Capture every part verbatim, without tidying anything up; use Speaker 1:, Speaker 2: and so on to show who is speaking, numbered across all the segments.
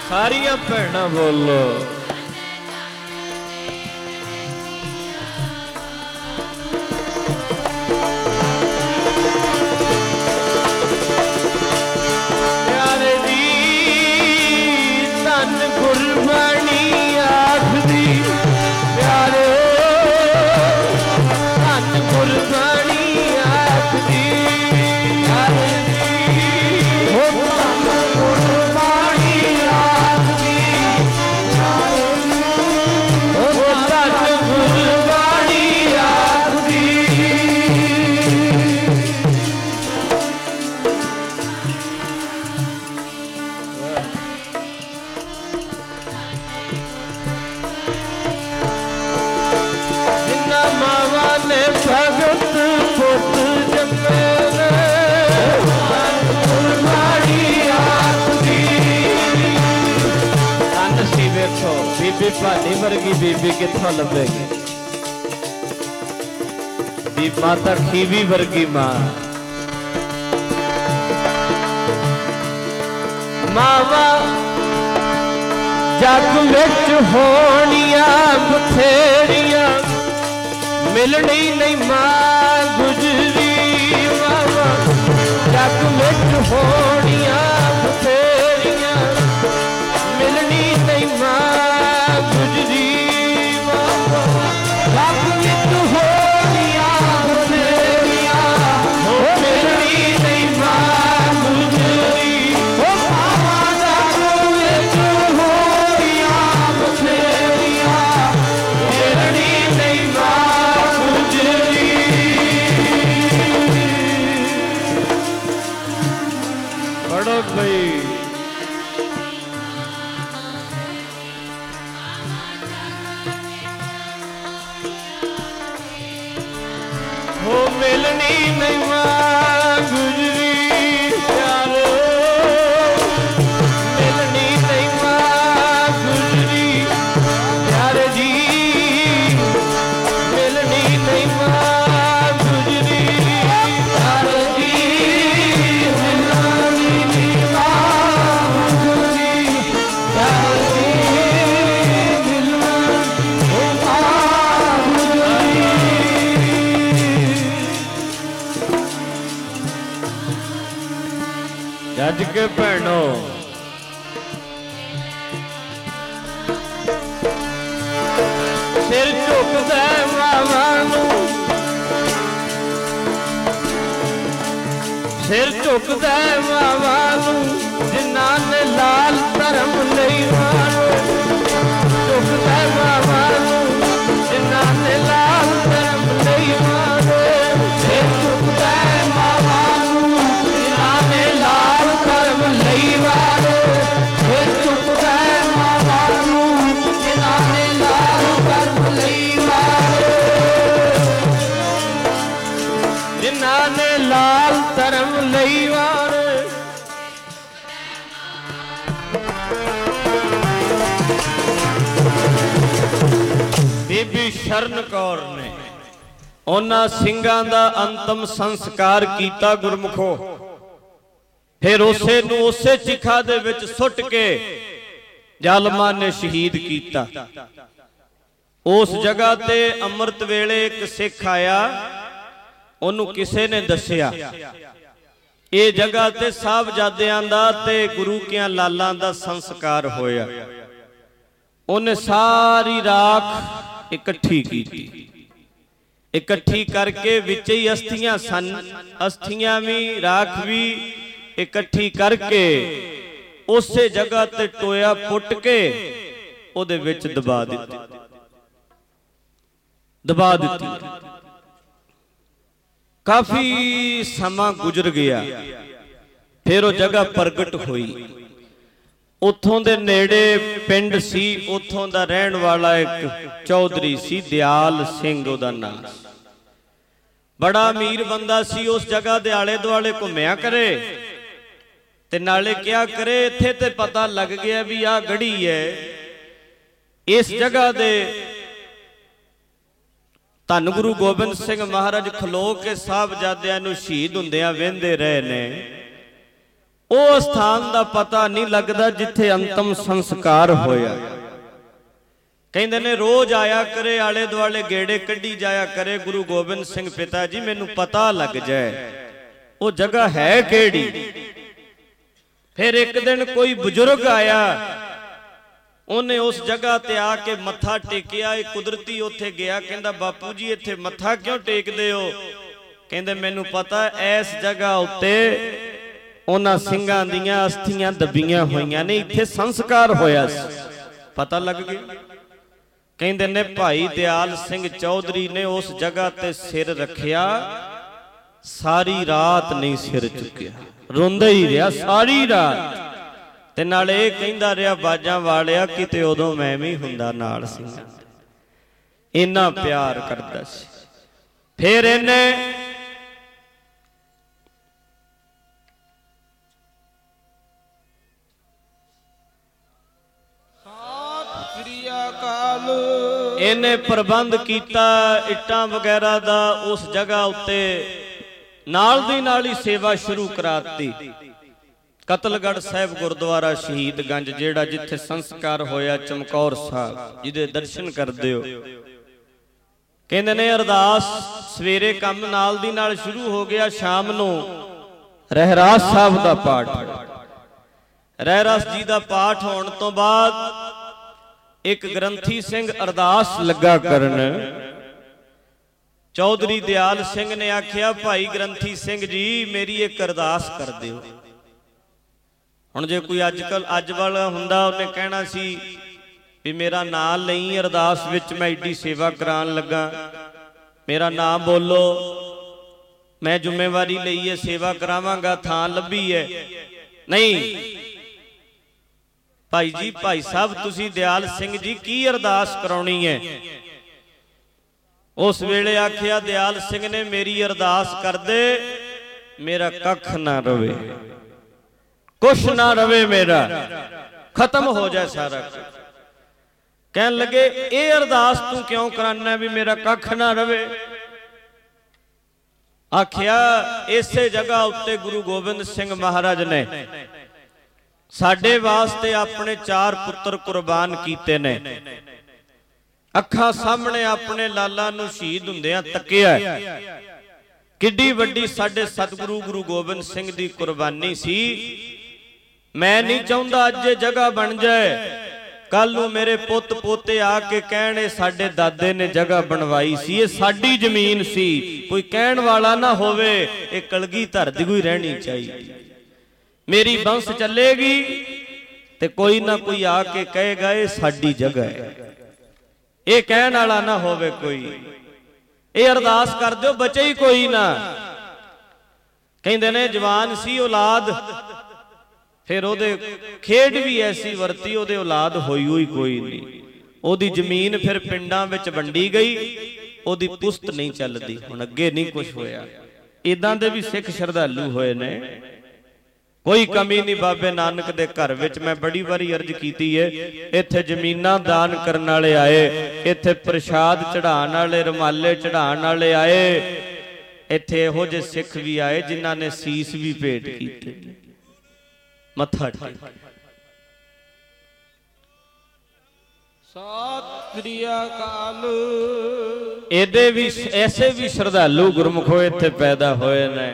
Speaker 1: सारिया भैना बोलो प्यारे दी तन गुरबाणी आखदी प्यारे तन गुरबाणी आखदी बीबी भानी वर्गी बीबी कित्थों लभेगी बी माता खीवी वर्गी मां मावा जग विच होनिया बथेरिया मिलनी नहीं मां गुजरी मावा जग विच होनिया बथेरिया मिलनी नहीं मां गुजरी मावा जग विच होनिया बथेरिया मिलनी नहीं मां गुजरी ओ मावा जग विच होनिया बथेरिया मिलनी नहीं मां गुजरी पढ़ो भाई हो मिलनी नहीं मां गुजरी प्यारो मिलनी नहीं मां गुजरी प्यारे जी मिलनी नहीं मां गुजरी प्यारे जी मिलनी नहीं मां गुजरी प्यारे जी मिलनी नहीं मां गुजरी जज के भैनों सिर झुकदा मावा नूं सिर झुकदा मावा नूं जिन्हां ने लाल धर्म नहीं मानो झुकदा मावा नूं जिन्हां ने लाल धर्म नहीं मानो सिर झुकदा मावा नूं जिन्हां ने लाल धर्म नहीं मानो सिर झुकदा मावा नूं जिन्हां ने लाल धर्म नहीं मानो जिन्हां ने लाल धर्म नहीं मानो बीबी शरण कौर ने उन्हां ਸਿੰਘਾਂ ਦਾ अंतिम संस्कार किया गुरमुखो फिर उसे नूं उसे चिखा दे विच सुट के जालमा ने शहीद किया उस जगह ते अमृत वेले एक सिख आया उन्होंने किसे ने दसिया ये जगह ते साहबजादियां दा ते गुरु कियां लालां दा संस्कार होया उन्हें सारी राख इकट्ठी की इकट्ठी करके विच ही अस्थियां सन अस्थियां भी राख भी इकट्ठी करके उस जगह ते टोया पुट के उहदे विच दबा दित्ती दबा दित्ती काफी समा गुजर गया फिर वो जगह प्रगट हुई उथों दे नेड़े पिंड सी उथों दा रहन वाला एक चौधरी सी दयाल सिंह उहदा नाम बड़ा अमीर बंदा सी उस जगह दे आले दुआले घुम्या करे ते नाले क्या करे इत्थे ते पता लग गया भी आ गढ़ी है इस जगह दे धन गुरु गोबिंद सिंह महाराज खलो के साहबजादियां नूं शहीद हुंदियां वेंदे रहे ने ਉਹ ਸਥਾਨ ਦਾ ਪਤਾ ਨਹੀਂ ਲੱਗਦਾ ਜਿੱਥੇ ਅੰਤਮ ਸੰਸਕਾਰ ਹੋਇਆ। ਕਹਿੰਦੇ ਨੇ ਰੋਜ਼ ਆਇਆ ਕਰੇ, ਆਲੇ ਦੁਆਲੇ ਗੇੜੇ ਕੱਢੀ ਜਾਇਆ ਕਰੇ ਗੁਰੂ ਗੋਬਿੰਦ ਸਿੰਘ ਪਿਤਾ ਜੀ, ਮੈਨੂੰ ਪਤਾ ਲੱਗ ਜਾਏ ਉਹ ਜਗ੍ਹਾ ਹੈ ਕਿਹੜੀ। ਫਿਰ ਇੱਕ ਦਿਨ ਕੋਈ ਬਜ਼ੁਰਗ ਆਇਆ, ਉਹਨੇ ਉਸ ਜਗ੍ਹਾ ਤੇ ਆ ਕੇ ਮੱਥਾ ਟੇਕਿਆ। ਇਹ ਕੁਦਰਤੀ ਉੱਥੇ ਗਿਆ, ਕਹਿੰਦਾ ਬਾਪੂ ਜੀ ਇੱਥੇ ਮੱਥਾ ਕਿਉਂ ਟੇਕਦੇ ਹੋ? ਕਹਿੰਦੇ ਮੈਨੂੰ ਪਤਾ ਇਸ ਜਗ੍ਹਾ ਉੱਤੇ ਉਹਨਾਂ ਸਿੰਘਾਂ ਦੀਆਂ ਅਸਥੀਆਂ ਦੱਬੀਆਂ ਹੋਈਆਂ ਨੇ, ਇੱਥੇ ਸੰਸਕਾਰ ਹੋਇਆ ਸੀ। ਪਤਾ ਲੱਗ ਗਿਆ। ਕਹਿੰਦੇ ਨੇ ਭਾਈ ਦਿਆਲ ਸਿੰਘ ਚੌਧਰੀ ਨੇ ਉਸ ਜਗ੍ਹਾ ਤੇ ਸਿਰ ਰੱਖਿਆ, ਸਾਰੀ ਰਾਤ ਨਹੀਂ ਸਿਰ ਚੁੱਕਿਆ, ਰੋਂਦਾ ਹੀ ਰਿਹਾ ਸਾਰੀ ਰਾਤ। ਤੇ ਨਾਲ ਇਹ ਕਹਿੰਦਾ ਰਿਹਾ ਬਾਜਾਂ ਵਾਲਿਆ ਕਿਤੇ ਉਦੋਂ ਮੈਂ ਵੀ ਹੁੰਦਾ ਨਾਲ ਸੀ, ਇੰਨਾ ਪਿਆਰ ਕਰਦਾ ਸੀ। ਫਿਰ ਇਹਨੇ ਇਹਨੇ ਪ੍ਰਬੰਧ ਕੀਤਾ ਇੱਟਾਂ ਵਗੈਰਾ ਦਾ, ਉਸ ਜਗ੍ਹਾ ਉੱਤੇ ਨਾਲ ਦੀ ਨਾਲ ਹੀ ਸੇਵਾ ਸ਼ੁਰੂ ਕਰਾਤੀ। ਕਤਲਗੜ੍ਹ ਸਾਹਿਬ ਗੁਰਦੁਆਰਾ ਸ਼ਹੀਦਗੰਜ, ਜਿਹੜਾ ਜਿੱਥੇ ਸੰਸਕਾਰ ਹੋਇਆ ਚਮਕੌਰ ਸਾਹਿਬ, ਜਿਹਦੇ ਦਰਸ਼ਨ ਕਰਦੇ ਹੋ। ਕਹਿੰਦੇ ਨੇ ਅਰਦਾਸ ਸਵੇਰੇ ਕੰਮ ਨਾਲ ਦੀ ਨਾਲ ਸ਼ੁਰੂ ਹੋ ਗਿਆ, ਸ਼ਾਮ ਨੂੰ ਰਹਿਰਾਸ ਸਾਹਿਬ ਦਾ ਪਾਠ। ਰਹਿਰਾਸ ਜੀ ਦਾ ਪਾਠ ਹੋਣ ਤੋਂ ਬਾਅਦ ਇੱਕ ਗ੍ਰੰਥੀ ਸਿੰਘ ਅਰਦਾਸ ਲੱਗਾ ਕਰਨ। ਚੌਧਰੀ ਦਿਆਲ ਸਿੰਘ ਨੇ ਆਖਿਆ ਭਾਈ ਗ੍ਰੰਥੀ ਸਿੰਘ ਜੀ ਮੇਰੀ ਇੱਕ ਅਰਦਾਸ ਕਰ ਦਿਓ। ਹੁਣ ਜੇ ਕੋਈ ਅੱਜ ਕੱਲ ਅੱਜ ਵਾਲਾ ਹੁੰਦਾ ਉਹਨੇ ਕਹਿਣਾ ਸੀ ਵੀ ਮੇਰਾ ਨਾਂ ਲਈ ਅਰਦਾਸ ਵਿੱਚ, ਮੈਂ ਏਡੀ ਸੇਵਾ ਕਰਾਉਣ ਲੱਗਾ, ਮੇਰਾ ਨਾਂ ਬੋਲੋ, ਮੈਂ ਜ਼ਿੰਮੇਵਾਰੀ ਲਈ ਹੈ, ਸੇਵਾ ਕਰਾਵਾਂਗਾ, ਥਾਂ ਲੱਭੀ ਹੈ। ਨਹੀਂ ਭਾਈ ਜੀ, ਭਾਈ ਸਾਹਿਬ ਤੁਸੀਂ ਦਿਆਲ ਸਿੰਘ ਜੀ ਕੀ ਅਰਦਾਸ ਕਰਾਉਣੀ ਹੈ? ਉਸ ਵੇਲੇ ਆਖਿਆ ਦਿਆਲ ਸਿੰਘ ਨੇ ਮੇਰੀ ਅਰਦਾਸ ਕਰਦੇ ਮੇਰਾ ਕੱਖ ਨਾ ਰਵੇ, ਕੁਛ ਨਾ ਰਵੇ, ਮੇਰਾ ਖਤਮ ਹੋ ਜਾਏ ਸਾਰਾ ਕੁਝ। ਕਹਿਣ ਲੱਗੇ ਇਹ ਅਰਦਾਸ ਤੂੰ ਕਿਉਂ ਕਰਾਨਾ ਵੀ ਮੇਰਾ ਕੱਖ ਨਾ ਰਵੇ? ਆਖਿਆ ਇਸੇ ਜਗ੍ਹਾ ਉੱਤੇ ਗੁਰੂ ਗੋਬਿੰਦ ਸਿੰਘ ਮਹਾਰਾਜ ਨੇ ਸਾਡੇ ਵਾਸਤੇ ਆਪਣੇ ਚਾਰ ਪੁੱਤਰ ਕੁਰਬਾਨ ਕੀਤੇ ਨੇ। ਅੱਖਾਂ ਸਾਹਮਣੇ ਆਪਣੇ ਲਾਲਾ ਨੂੰ ਸ਼ਹੀਦ ਹੁੰਦਿਆਂ ਤੱਕਿਆ। ਕਿੱਡੀ ਵੱਡੀ ਸਾਡੇ ਸਤਿਗੁਰੂ ਗੁਰੂ ਗੋਬਿੰਦ ਸਿੰਘ ਦੀ ਕੁਰਬਾਨੀ ਸੀ। ਮੈਂ ਨਹੀਂ ਚਾਹੁੰਦਾ ਅੱਜ ਇਹ ਜਗ੍ਹਾ ਬਣ ਜਾਏ, ਕੱਲ ਨੂੰ ਮੇਰੇ ਪੁੱਤ ਪੋਤੇ ਆ ਕੇ ਕਹਿਣ ਇਹ ਸਾਡੇ ਦਾਦੇ ਨੇ ਜਗ੍ਹਾ ਬਣਵਾਈ ਸੀ, ਇਹ ਸਾਡੀ ਜ਼ਮੀਨ ਸੀ। ਕੋਈ ਕਹਿਣ ਵਾਲਾ ਨਾ ਹੋਵੇ ਇਹ ਕਲਗੀਧਰ ਦੀ ਕੋਈ ਰਹਿਣੀ ਚਾਹੀਦੀ, ਮੇਰੀ ਬੰਸ ਚੱਲੇਗੀ ਤੇ ਕੋਈ ਨਾ ਕੋਈ ਆ ਕੇ ਕਹੇਗਾ ਇਹ ਸਾਡੀ ਜਗ੍ਹਾ ਹੈ, ਇਹ ਕਹਿਣ ਵਾਲਾ ਨਾ ਹੋਵੇ ਕੋਈ। ਇਹ ਅਰਦਾਸ ਕਰ ਦਿਓ ਬਚੇ ਹੀ ਕੋਈ ਨਾ। ਕਹਿੰਦੇ ਨੇ ਜਵਾਨ ਸੀ ਔਲਾਦ, ਫਿਰ ਉਹਦੇ ਖੇਡ ਵੀ ਐਸੀ ਵਰਤੀ, ਉਹਦੇ ਔਲਾਦ ਹੋਈ ਹੋਈ ਕੋਈ ਨਹੀਂ। ਉਹਦੀ ਜ਼ਮੀਨ ਫਿਰ ਪਿੰਡਾਂ ਵਿੱਚ ਵੰਡੀ ਗਈ, ਉਹਦੀ ਪੁਸਤ ਨਹੀਂ ਚੱਲਦੀ। ਹੁਣ ਅੱਗੇ ਨਹੀਂ ਕੁਝ ਹੋਇਆ। ਇਦਾਂ ਦੇ ਵੀ ਸਿੱਖ ਸ਼ਰਧਾਲੂ ਹੋਏ ਨੇ, ਕੋਈ ਕਮੀ ਨਹੀਂ ਬਾਬੇ ਨਾਨਕ ਦੇ ਘਰ ਵਿੱਚ। ਮੈਂ ਬੜੀ ਵਾਰੀ ਅਰਜ਼ ਕੀਤੀ ਹੈ, ਇੱਥੇ ਜ਼ਮੀਨਾਂ ਦਾਨ ਕਰਨ ਵਾਲੇ ਆਏ, ਇੱਥੇ ਪ੍ਰਸ਼ਾਦ ਚੜਾਉਣ ਵਾਲੇ, ਰੁਮਾਲੇ ਚੜਾਉਣ ਵਾਲੇ ਆਏ, ਇੱਥੇ ਇਹੋ ਜਿਹੇ ਸਿੱਖ ਵੀ ਆਏ ਜਿਨ੍ਹਾਂ ਨੇ ਸੀਸ ਵੀ ਭੇਟ ਕੀਤੇ, ਮੱਥਾ ਟੇਕਿਆ। ਸਤਿ ਸ੍ਰੀ ਅਕਾਲ। ਇਹਦੇ ਵੀ ਐਸੇ ਵੀ ਸ਼ਰਧਾਲੂ ਗੁਰਮੁਖੋ ਇੱਥੇ ਪੈਦਾ ਹੋਏ ਨੇ।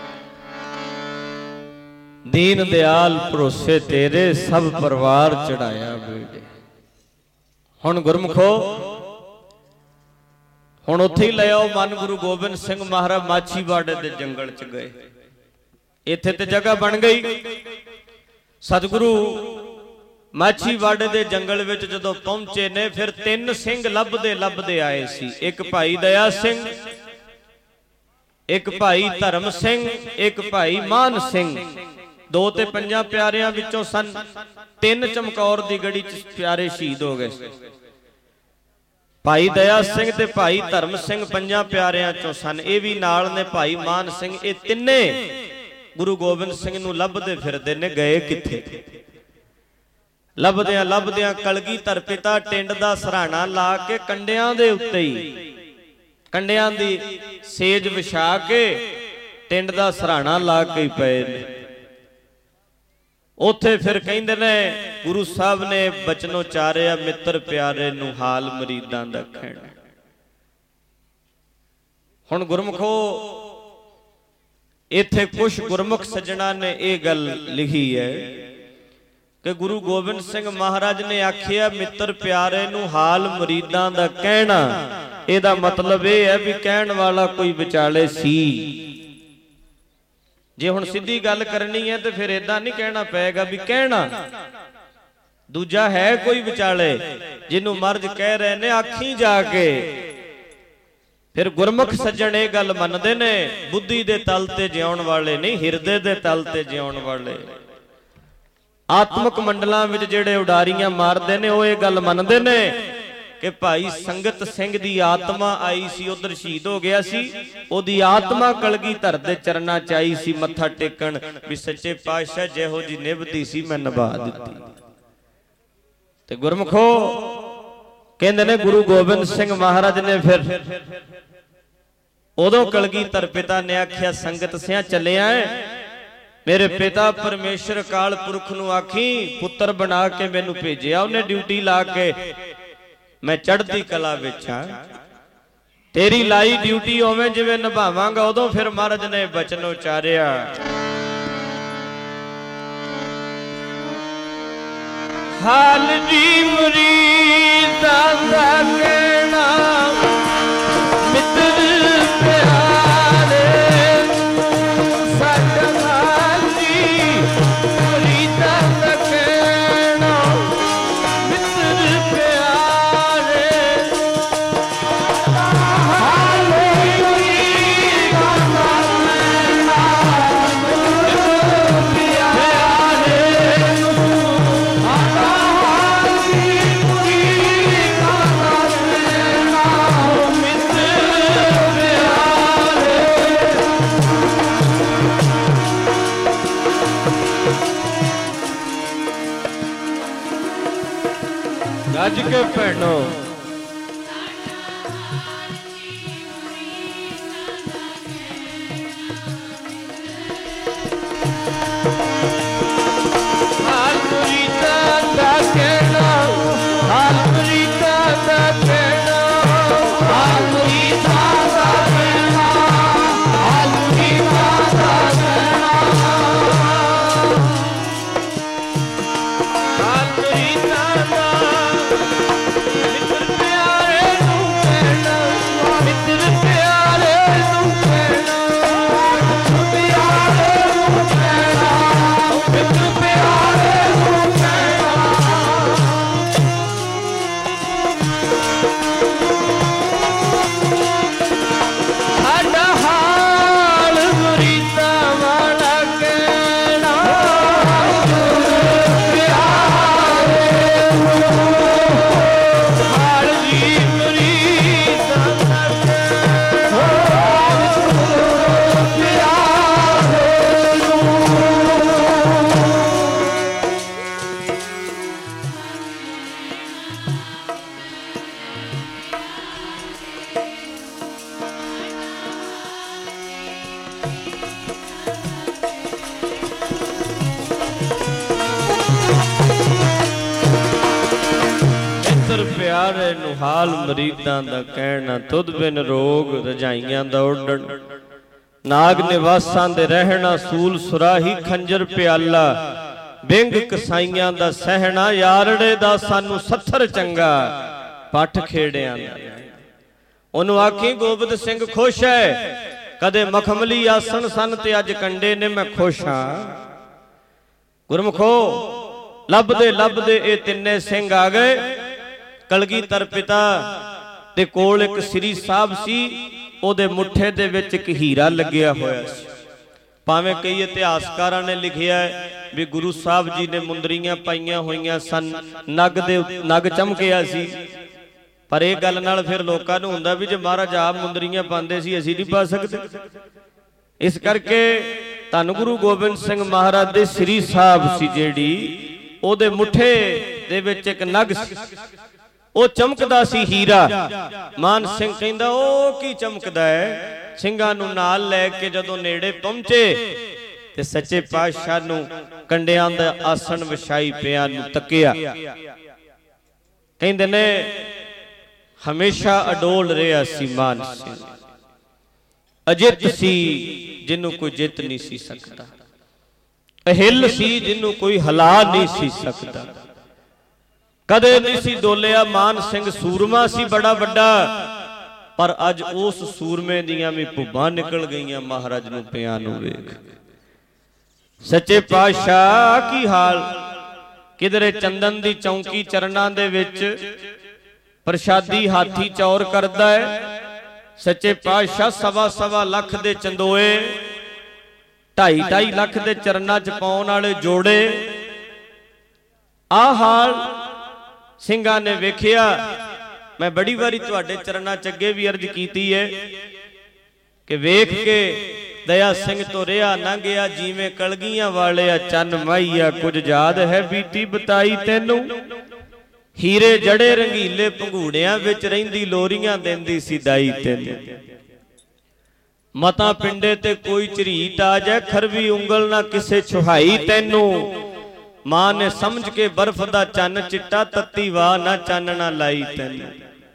Speaker 1: ਦੀਨ ਦਿਆਲ ਭਰੋਸੇ ਤੇਰੇ ਸਭ ਪਰਿਵਾਰ ਚੜਾਇਆ ਬੇੜੇ। ਹੁਣ ਗੁਰਮੁਖੋ ਹੁਣ ਉੱਥੇ ਹੀ ਲੈ ਆਓ ਮਨ। ਗੁਰੂ ਗੋਬਿੰਦ ਸਿੰਘ ਮਹਾਰਾਜ ਮਾਛੀਵਾੜੇ ਦੇ ਜੰਗਲ ਚ ਗਏ, ਇੱਥੇ ਤੇ ਜਗ੍ਹਾ ਬਣ ਗਈ। ਸਤਿਗੁਰੂ ਮਾਛੀਵਾੜੇ ਦੇ ਜੰਗਲ ਵਿੱਚ ਜਦੋਂ ਪਹੁੰਚੇ ਨੇ, ਫਿਰ ਤਿੰਨ ਸਿੰਘ ਲੱਭਦੇ ਲੱਭਦੇ ਆਏ ਸੀ। ਇੱਕ ਭਾਈ ਦਇਆ ਸਿੰਘ, ਇੱਕ ਭਾਈ ਧਰਮ ਸਿੰਘ, ਇੱਕ ਭਾਈ ਮਾਨ ਸਿੰਘ। ਦੋ ਤੇ ਪੰਜਾਂ ਪਿਆਰਿਆਂ ਵਿੱਚੋਂ ਸਨ। ਤਿੰਨ ਚਮਕੌਰ ਦੀ ਗੜੀ ਚ ਪਿਆਰੇ ਸ਼ਹੀਦ ਹੋ ਗਏ। ਭਾਈ ਦਇਆ ਸਿੰਘ ਤੇ ਭਾਈ ਧਰਮ ਸਿੰਘ ਪੰਜਾਂ ਪਿਆਰਿਆਂ ਚੋਂ ਸਨ। ਇਹ ਵੀ ਨਾਲ ਨੇ ਭਾਈ ਮਾਨ ਸਿੰਘ। ਇਹ ਤਿੰਨੇ ਗੁਰੂ ਗੋਬਿੰਦ ਸਿੰਘ ਨੂੰ ਲੱਭਦੇ ਫਿਰਦੇ ਨੇ, ਗਏ ਕਿੱਥੇ? ਲੱਭਦਿਆਂ ਲੱਭਦਿਆਂ ਕਲਗੀਧਰ ਪਿਤਾ ਟਿੰਡ ਦਾ ਸਰਾਣਾ ਲਾ ਕੇ ਕੰਡਿਆਂ ਦੇ ਉੱਤੇ ਹੀ, ਕੰਡਿਆਂ ਦੀ ਸੇਜ ਵਿਛਾ ਕੇ ਟਿੰਡ ਦਾ ਸਰਾਣਾ ਲਾ ਕੇ ਹੀ ਪਏ ਨੇ। ਉੱਥੇ ਫਿਰ ਕਹਿੰਦੇ ਨੇ ਗੁਰੂ ਸਾਹਿਬ ਨੇ ਬਚਨ ਉਚਾਰਿਆ, ਮਿੱਤਰ ਪਿਆਰੇ ਨੂੰ ਹਾਲ ਮਰੀਦਾਂ ਦਾ ਕਹਿਣਾ। ਹੁਣ ਗੁਰਮੁਖੋ ਇੱਥੇ ਕੁਛ ਗੁਰਮੁਖ ਸੱਜਣਾ ਨੇ ਇਹ ਗੱਲ ਲਿਖੀ ਹੈ ਕਿ ਗੁਰੂ ਗੋਬਿੰਦ ਸਿੰਘ ਮਹਾਰਾਜ ਨੇ ਆਖਿਆ ਮਿੱਤਰ ਪਿਆਰੇ ਨੂੰ ਹਾਲ ਮਰੀਦਾਂ ਦਾ ਕਹਿਣਾ। ਇਹਦਾ ਮਤਲਬ ਇਹ ਹੈ ਵੀ ਕਹਿਣ ਵਾਲਾ ਕੋਈ ਵਿਚਾਲੇ ਸੀ। ਜੇ ਹੁਣ ਸਿੱਧੀ ਗੱਲ ਕਰਨੀ ਹੈ ਤੇ ਫਿਰ ਏਦਾਂ ਨਹੀਂ ਕਹਿਣਾ ਪਏਗਾ ਵੀ ਕਹਿਣਾ। ਦੂਜਾ ਹੈ ਕੋਈ ਵਿਚਾਲੇ ਜਿਹਨੂੰ ਮਰਜ ਕਹਿ ਰਹੇ ਨੇ ਆਖੀ ਜਾ ਕੇ। ਫਿਰ ਗੁਰਮੁਖ ਸੱਜਣ ਇਹ ਗੱਲ ਮੰਨਦੇ ਨੇ, ਬੁੱਧੀ ਦੇ ਤਲ ਤੇ ਜਿਉਣ ਵਾਲੇ ਨਹੀਂ, ਹਿਰਦੇ ਦੇ ਤਲ ਤੇ ਜਿਉਣ ਵਾਲੇ। ਆਤਮਿਕ ਮੰਡਲਾਂ ਵਿੱਚ ਜਿਹੜੇ ਉਡਾਰੀਆਂ ਮਾਰਦੇ ਨੇ ਉਹ ਇਹ ਗੱਲ ਮੰਨਦੇ ਨੇ ਕਿ ਭਾਈ ਸੰਗਤ ਸਿੰਘ ਦੀ ਆਤਮਾ ਆਈ ਸੀ, ਉਧਰ ਸ਼ਹੀਦ ਹੋ ਗਿਆ ਸੀ, ਉਹਦੀ ਆਤਮਾ ਕਲਗੀਧਰ ਦੇ ਚਰਨਾਂ ਚ ਆਈ ਸੀ ਮੱਥਾ ਟੇਕਣ ਵੀ ਸੱਚੇ ਪਾਤਸ਼ਾਹ ਜਿਹੋ ਜੀ ਨਿਭਦੀ ਸੀ ਮੈਂ ਨਿਭਾ ਦਿੱਤੀ। ਤੇ ਗੁਰਮੁਖੋ ਕਹਿੰਦੇ ਨੇ ਗੁਰੂ ਗੋਬਿੰਦ ਸਿੰਘ ਮਹਾਰਾਜ ਨੇ ਫਿਰ ਉਦੋਂ ਕਲਗੀਧਰ ਪਿਤਾ ਨੇ ਆਖਿਆ ਸੰਗਤ ਸਿਆਂ ਚੱਲਿਆ ਹੈ, ਮੇਰੇ ਪਿਤਾ ਪਰਮੇਸ਼ਰ ਅਕਾਲ ਪੁਰਖ ਨੂੰ ਆਖੀ ਪੁੱਤਰ ਬਣਾ ਕੇ ਮੈਨੂੰ ਭੇਜਿਆ ਉਹਨੇ ਡਿਊਟੀ ਲਾ ਕੇ, ਮੈਂ ਚੜ੍ਹਦੀ ਕਲਾ ਵਿੱਚ ਹਾਂ, ਤੇਰੀ ਲਾਈ ਡਿਊਟੀ ਉਵੇਂ ਜਿਵੇਂ ਨਿਭਾਵਾਂਗਾ। ਉਦੋਂ ਫਿਰ ਮਹਾਰਾਜ ਨੇ ਬਚਨ ਉਚਾਰਿਆ, ਹਾਲ ਜੀ ਮਰੀਦਾਂ ਦਾ ਕਹਿਣਾ ਮਿੱਤਰ ਪਿਆਰੇ ਸਾਡਾ ਹਾਲ ਜੀ ਮਰੀਦਾਂ ਦਾ ਕਹਿਣਾ ਮਿੱਤਰ ਪਿਆਰੇ ਹਾਲ ਮਰੀਦਾਂ ਦਾ ਕਹਿਣਾ ਮਿੱਤਰ ਪਿਆਰੇ ਗੱਜ ਕੇ ਭੈਣੋ ਹਾਲ ਮਰੀਦਾਂ ਦਾ ਕਹਿਣਾ, ਹਾਲ ਮਰੀਦਾਂ ਦਾ ਕਹਿਣਾ, ਹਾਲ ਮਰੀਦਾਂ ਦਾ ਕਹਿਣਾ, ਹਾਲ ਮਰੀਦਾਂ ਦਾ ਕਹਿਣਾ, ਹਾਲ ਮਰੀਦਾਂ ਦਾ ਮਿੱਤਰ ਪਿਆਰੇ ਨੂੰ ਕਹਿਣਾ, ਮਿੱਤਰ ਪਿਆਰੇ ਨੂੰ ਕਹਿਣਾ, ਪਿਆਰੇ ਨੂੰ ਕਹਿਣਾ, ਮਿੱਤਰ ਪਿਆਰੇ ਨੂੰ ਕਹਿਣਾ। ਸਾਡਾ ਹਾਲ ਮਰੀਦਾਂ ਵਾਲਾ ਕਹਿਣਾ ਪਿਆਰੇ ਨੂੰ, ਹਾਲ ਜੀ ਮਰੀਦਾਂ ਦਾ ਕਹਿਣਾ ਪਿਆਰੇ ਨੂੰ। ਮਿੱਤਰ ਪਿਆਰੇ ਨੂੰ ਹਾਲ ਮਰੀਦਾਂ ਦਾ ਕਹਿਣਾ, ਤੁਧ ਬਿਨ ਰੋਗ ਰਜਾਈਆਂ ਦਾ ਉੱਡਣ, ਨਾਗ ਨਿਵਾਸਾਂ ਦੇ ਰਹਿਣਾ, ਸੂਲ ਸੁਰਾਹੀ ਖੰਜਰ ਪਿਆਲਾ, ਬਿੰਗ ਕਸਾਈਆਂ ਦਾ ਸਹਿਣਾ, ਯਾਰੜੇ ਦਾ ਸਾਨੂੰ ਸੱਥਰ ਚੰਗਾ, ਪੱਠ ਖੇੜਿਆਂ ਦਾ। ਉਹਨੂੰ ਆਖੀ ਗੋਬਿੰਦ ਸਿੰਘ ਖੁਸ਼ ਹੈ, ਕਦੇ ਮਖਮਲੀ ਆਸਣ ਸਨ ਤੇ ਅੱਜ ਕੰਡੇ ਨੇ, ਮੈਂ ਖੁਸ਼ ਹਾਂ। ਗੁਰਮੁਖੋ ਲੱਭਦੇ ਲੱਭਦੇ ਇਹ ਤਿੰਨੇ ਸਿੰਘ ਆ ਗਏ। ਕਲਗੀਧਰ ਪਿਤਾ ਦੇ ਕੋਲ ਇੱਕ ਸ੍ਰੀ ਸਾਹਿਬ ਸੀ, ਉਹਦੇ ਮੁੱਠੇ ਦੇ ਵਿੱਚ ਇੱਕ ਹੀਰਾ ਲੱਗਿਆ ਹੋਇਆ ਸੀ। ਭਾਵੇਂ ਕਈ ਇਤਿਹਾਸਕਾਰਾਂ ਨੇ ਲਿਖਿਆ ਹੈ ਵੀ ਗੁਰੂ ਸਾਹਿਬ ਜੀ ਨੇ ਮੁੰਦਰੀਆਂ ਪਾਈਆਂ ਹੋਈਆਂ ਸਨ, ਨਗ ਦੇ ਨਗ ਚਮਕਿਆ ਸੀ, ਪਰ ਇਹ ਗੱਲ ਨਾਲ ਫਿਰ ਲੋਕਾਂ ਨੂੰ ਹੁੰਦਾ ਵੀ ਜੇ ਮਹਾਰਾਜ ਆਪ ਮੁੰਦਰੀਆਂ ਪਾਉਂਦੇ ਸੀ ਅਸੀਂ ਨਹੀਂ ਪਾ ਸਕਦੇ। ਇਸ ਕਰਕੇ ਧੰਨ ਗੁਰੂ ਗੋਬਿੰਦ ਸਿੰਘ ਮਹਾਰਾਜ ਦੇ ਸ੍ਰੀ ਸਾਹਿਬ ਸੀ ਜਿਹੜੀ, ਉਹਦੇ ਮੁੱਠੇ ਦੇ ਵਿੱਚ ਇੱਕ ਨਗ ਸੀ, ਉਹ ਚਮਕਦਾ ਸੀ ਹੀਰਾ। ਮਾਨ ਸਿੰਘ ਕਹਿੰਦਾ ਉਹ ਕੀ ਚਮਕਦਾ ਹੈ। ਸਿੰਘਾਂ ਨੂੰ ਨਾਲ ਲੈ ਕੇ ਜਦੋਂ ਨੇੜੇ ਪਹੁੰਚੇ ਤੇ ਸੱਚੇ ਪਾਤਸ਼ਾਹ ਨੂੰ कंडियां दा आसन विछाई पिया नूं तकिया। कहंदे ने हमेशा अडोल रहा सी मान सिंह, अजित सी जिन्हों कोई जित नहीं सी सकता, अहिल सी जिन्हों कोई हिला नहीं सी सकता, कदे नहीं सी डोलिया। मान सिंह सूरमा सी बड़ा वड्डा, पर अज उस सूरमे दियां भी भुब्बां निकल गईयां महाराज नूं पिया नूं वेख। सच्चे पातशाह की हाल किधरे चंदन दी चौंकी चरणां दे विच प्रशादी हाथी चौर करदा है। सच्चे पातशाह सवा सवा लख दे चंदोए, ढाई ढाई लख दे चरणां च पाउण वाले जोड़े। आ हाल ਸਿੰਘਾਂ ने वेखिया। मैं बड़ी बारी तुहाडे चरणां च अगे भी अर्ज कीती है कि वेख के दया सिंह तो रिहा ना गया, जिवें कलगियां वाले चन माईया कुछ याद है बीती बताई तैनू। हीरे जड़े रंगीले भंगूड़ियां विच रहिंदी लोरियां देंदी सी दाई तैनू। मतां पिंडे ते कोई झरीट आ जाए, खरवी उंगल ना किसे छुहाई तैनू। मां ने समझ के बर्फ दा चन चिट्टा, तत्ती वाह ना चानना लाई तैनू।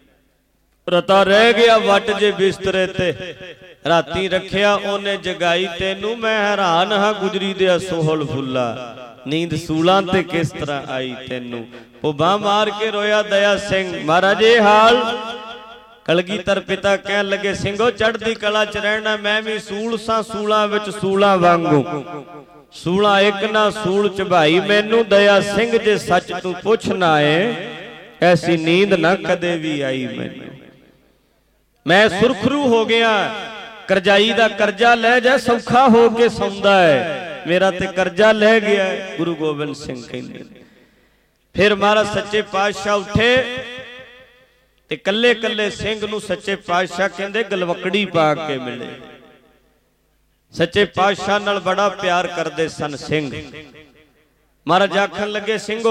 Speaker 1: रता रह गया वट जे बिस्तरे ते, राती रखिया ओने जगाई तैनू। मैं हैरान हाँ गुजरी दे सोहल फुल्ला, नींद सूलां ते किस तरह आई तैनू। पुब्बा मार के रोया दया सिंह, महाराज ये हाल। कलगीधर पिता कह लगे, सिंघो चढ़दी कला च रहना, मैं भी सूल सा सूलां विच सूलां वांगू। सूला एक ना सूल चबाई मैनू, दया सिंह जे सच तू पुछ ना है, ऐसी नींद ना कदे भी आई मैनू। मैं सुरखरू हो गया, करजाई दा करजा लै जा, सौखा हो के सौंदा है, मेरा ते करजा लै गया है। गुरु गोबिंद सिंह कहंदे। फिर महाराज सच्चे पातशाह उठे ते कल्ले कल्ले सिंह नूं सच्चे पातशाह कहंदे गलवकड़ी पा के मिले। सच्चे पातशाह नाल बड़ा प्यार करते सन सिंह। महाराज आखन लगे, सिंघो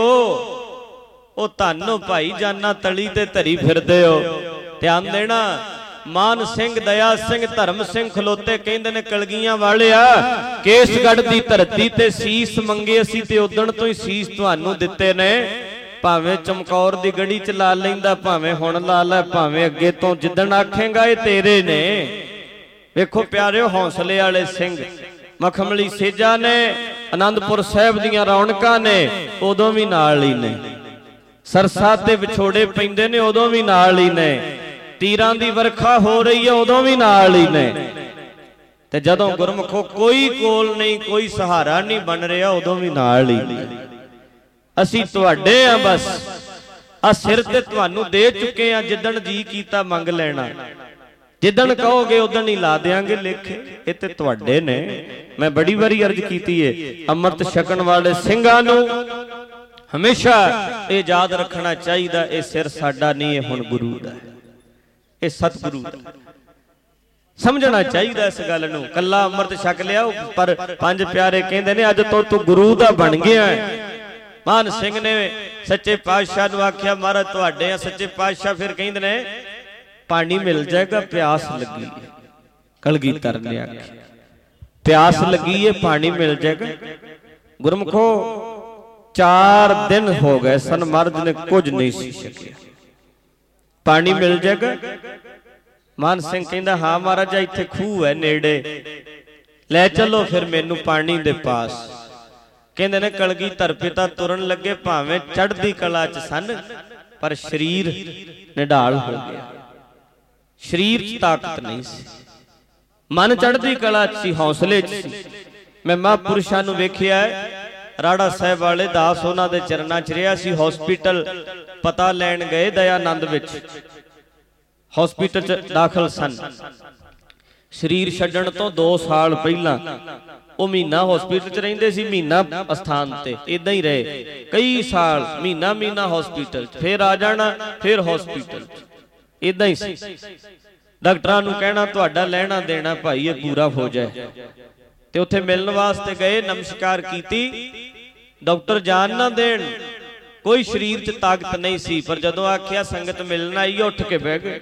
Speaker 1: ओ धन्नो भाई जाना तली ते धरी फिरदे हो, ध्यान देना। मान सिंह, दया सिंह, धर्म सिंह खलोते कहंदे ने, कलगियां वालिया केसगढ़ दी धरती ते सीस मंगे असी ते उदण तो ही सीस तुहानू दिते ने। भावें चमकौर दी गड़ी च ला लैंदा, भावें हुण ला लै, भावें अगे तो जिदण आखेगा ये तेरे ने। वेखो प्यारे हौसले वाले सिंह, मखमली सेजा ने, आनंदपुर साहिब दियां रौनकां ने, उदों भी नाल ही ने। सरसा ते विछोड़े पैंदे ने, उदों भी नाल ही ने। तीरां दी वरखा हो रही है, उदों भी नाल ही ने। ते जदों गुरमुखो कोई कोल नहीं, कोई सहारा नहीं बन रहा, उदों भी नाल ही ने। असीं तुहाडे आ, बस आ सिर ते तुहानू दे चुके आ, जिदण जी कीता मंग लेना, जिदन कहोगे उदन ही ला देंगे लेखे। ये ते तुहाडे ने। मैं बड़ी बारी अर्ज कीती है, अमृत छकण वाले सिंघां नूं हमेशा ये याद रखना चाहिए, ये सिर साडा नहीं है, हुण गुरु दा है, ये सतगुरु दा। समझना चाहिए इस गल नूं। कल्ला अमृत छक लिया, पर पंज प्यारे कहंदे ने अज तो तू गुरु दा बन गया है। मान सिंह ने सच्चे पातशाह नूं आख्या, महाराज तुहाडे आ। सच्चे पातशाह फिर कहंदे ने, पानी मिल जाएगा, प्यास लगी है। कलगीधर ने आख्या, प्यास लगी है, पानी मिल जाएगा। गुरमुखो चार दिन हो गए सन, महाराज ने कुछ नहीं सी सकिया, पानी मिल जाएगा। मान सिंह कहंदा, हाँ महाराज इत्थे खूह है नेड़े, ले चलो फिर मैनू पानी दे पास। कहंदे ने कलगीधर पिता तुरन लगे, भावें चढ़दी कला च सन, पर शरीर निढाल हो गया, शरीर च ताकत नहीं सी। मन चढ़दी कला सी, हौसले च सी। मैं महापुरुषां नूं वेखिया है, राड़ा साहिब वाले दास उन्हां दे चरनां च रिहा सी। हॉस्पिटल पता लैण गए दयानंद विच, हॉस्पिटल च दाखल सन। शरीर छड्डण तो दो साल पहलां ਉਹ ਮਹੀਨਾ ਹਸਪੀਟਲ ਚ ਰਹਿੰਦੇ ਸੀ, ਮਹੀਨਾ ਅਸਥਾਨ ਤੇ ਇਦਾਂ ਹੀ ਰਹੇ ਕਈ ਸਾਲ, ਮਹੀਨਾ ਮਹੀਨਾ ਹਸਪੀਟਲ ਚ, ਫਿਰ ਆ ਜਾਣਾ, ਫਿਰ ਹਸਪੀਟਲ ਚ, ਇਦਾਂ ਹੀ ਸੀ। ਡਾਕਟਰਾਂ ਨੂੰ ਕਹਿਣਾ ਤੁਹਾਡਾ ਲੈਣਾ ਦੇਣਾ ਭਾਈ ਇਹ ਪੂਰਾ ਹੋ ਜਾਏ, ਤੇ ਉੱਥੇ ਮਿਲਣ ਵਾਸਤੇ ਗਏ, ਨਮਸਕਾਰ ਕੀਤੀ, ਡਾਕਟਰ ਜਾਨ ਨਾ ਦੇਣ, ਕੋਈ ਸਰੀਰ ਚ ਤਾਕਤ ਨਹੀਂ ਸੀ। ਪਰ ਜਦੋਂ ਆਖਿਆ ਸੰਗਤ ਮਿਲਣ ਆਈ, ਉੱਠ ਕੇ ਬਹਿ ਗਏ।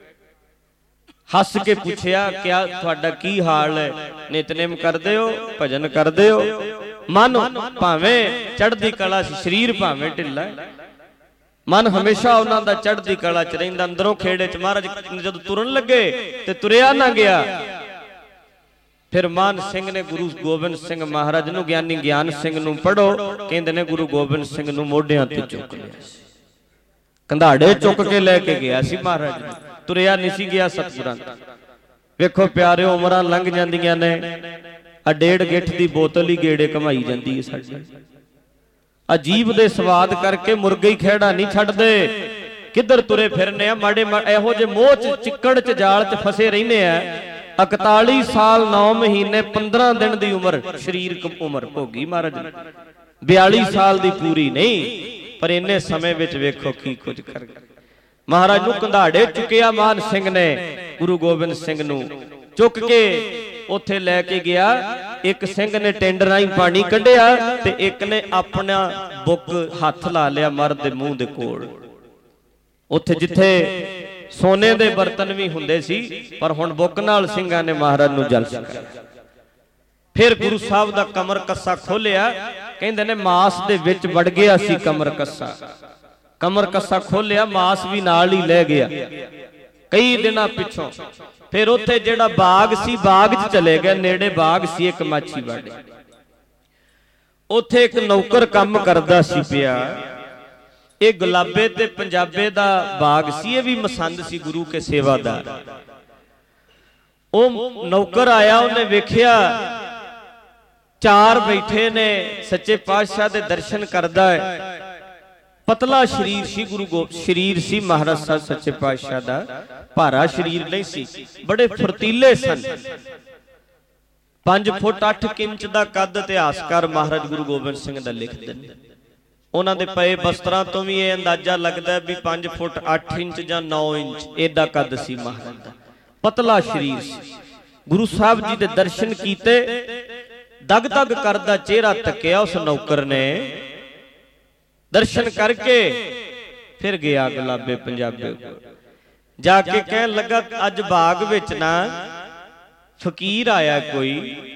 Speaker 1: हस के पूछया क्या थोड़ा की हाल है, नितनेम करदे हो, भजन करदे हो? मन भावें चढ़दी कला सी, शरीर भावें ढिला, मन हमेशा उन्हां दा चढ़दी कला च रहिंदा। अंदरों खेड़े च महाराज जदों तुरन लगे ते तुरिया ना गया। फिर मान सिंह ने गुरु गोबिंद सिंह महाराज नूं, ज्ञानी ज्ञान सिंह नूं पढ़ो, कहंदे ने गुरु गोबिंद सिंह नूं मोढियां ते चुक लिया, कंधाड़े चुक के लैके गया सी महाराज, तुरिया नहीं सी गया सतगुरां। वेखो प्यारे, उमरां लंघ जांदियां ने, आ डेढ़ गिठ दी बोतल ही गेड़े घमाई जांदी है साडी। अजीब दे स्वाद करके मुर्गे ही खेड़ा नहीं छड्डदे, किधर तुरे फिरने आ माड़े इहो जे मोह च चिक्कड़ च जाल च फसे रहने आ। इकताली साल नौ महीने पंद्रह दिन दी उम्र, शरीरक उम्र भोगी महाराज बयाली साल दी पूरी नहीं, पर इन्ने समय विच वेखो की कुछ कर गए। महाराज नूं कंधाड़े चुकिया मान सिंह ने, गुरु गोबिंद सिंह नूं चुक के उत्थे लैके गया। एक सिंह ने टेंडर ही पानी कढ़िया ते एक ने अपना बुक हथ ला लिया मर्द दे मूंह दे कोल। उत्थे जिथे सोने दे बर्तन भी हुंदे सी, पर हुण बुक नाल सिंघां ने महाराज नूं जल छकाया। फिर गुरु साहब दा कमर कस्सा खोलिया, कहंदे ने मास दे विच वड़ गया सी कमर कस्सा। कमर कस्सा खोलिया, मास भी नाल ही लै गया कई दिनां पिछों। फिर उत्थे जेड़ा बाग सी, बाग च चले गए, नेड़े बाग सी एक माछी वाड़े, उत्थे एक नौकर काम करदा सी पिया। ये गुलाबे ते पंजाबे दा बाग सी, ये भी मसंद सी गुरु के सेवादार। ओ नौकर आया, उन्हें वेखिया चार बैठे ने, सच्चे पातशाह दे दर्शन करदा है। पतला शरीर सी गुरु गोबिंद, शरीर सी महाराज साहब सच्चे पातशाह दा, भारा शरीर नहीं सी, बड़े फुर्तीले सन। पांच फुट अठ इंच दा कद इतिहासकार महाराज गुरु गोबिंद सिंह दा लिखदे ने। उन्हां दे पए वस्त्रां तो भी यह अंदाजा लगदा है भी पांच फुट अठ इंच जां नौ इंच एदा कद सी महाराज दा, पतला शरीर सी। गुरु साहब जी दे दर्शन कीते, दग दग करदा चेहरा तकिया उस नौकर ने। दर्शन करके फिर गया गुलाबे पंजाबे को, जाके कहन लगा अज बाग विच ना फकीर आया कोई,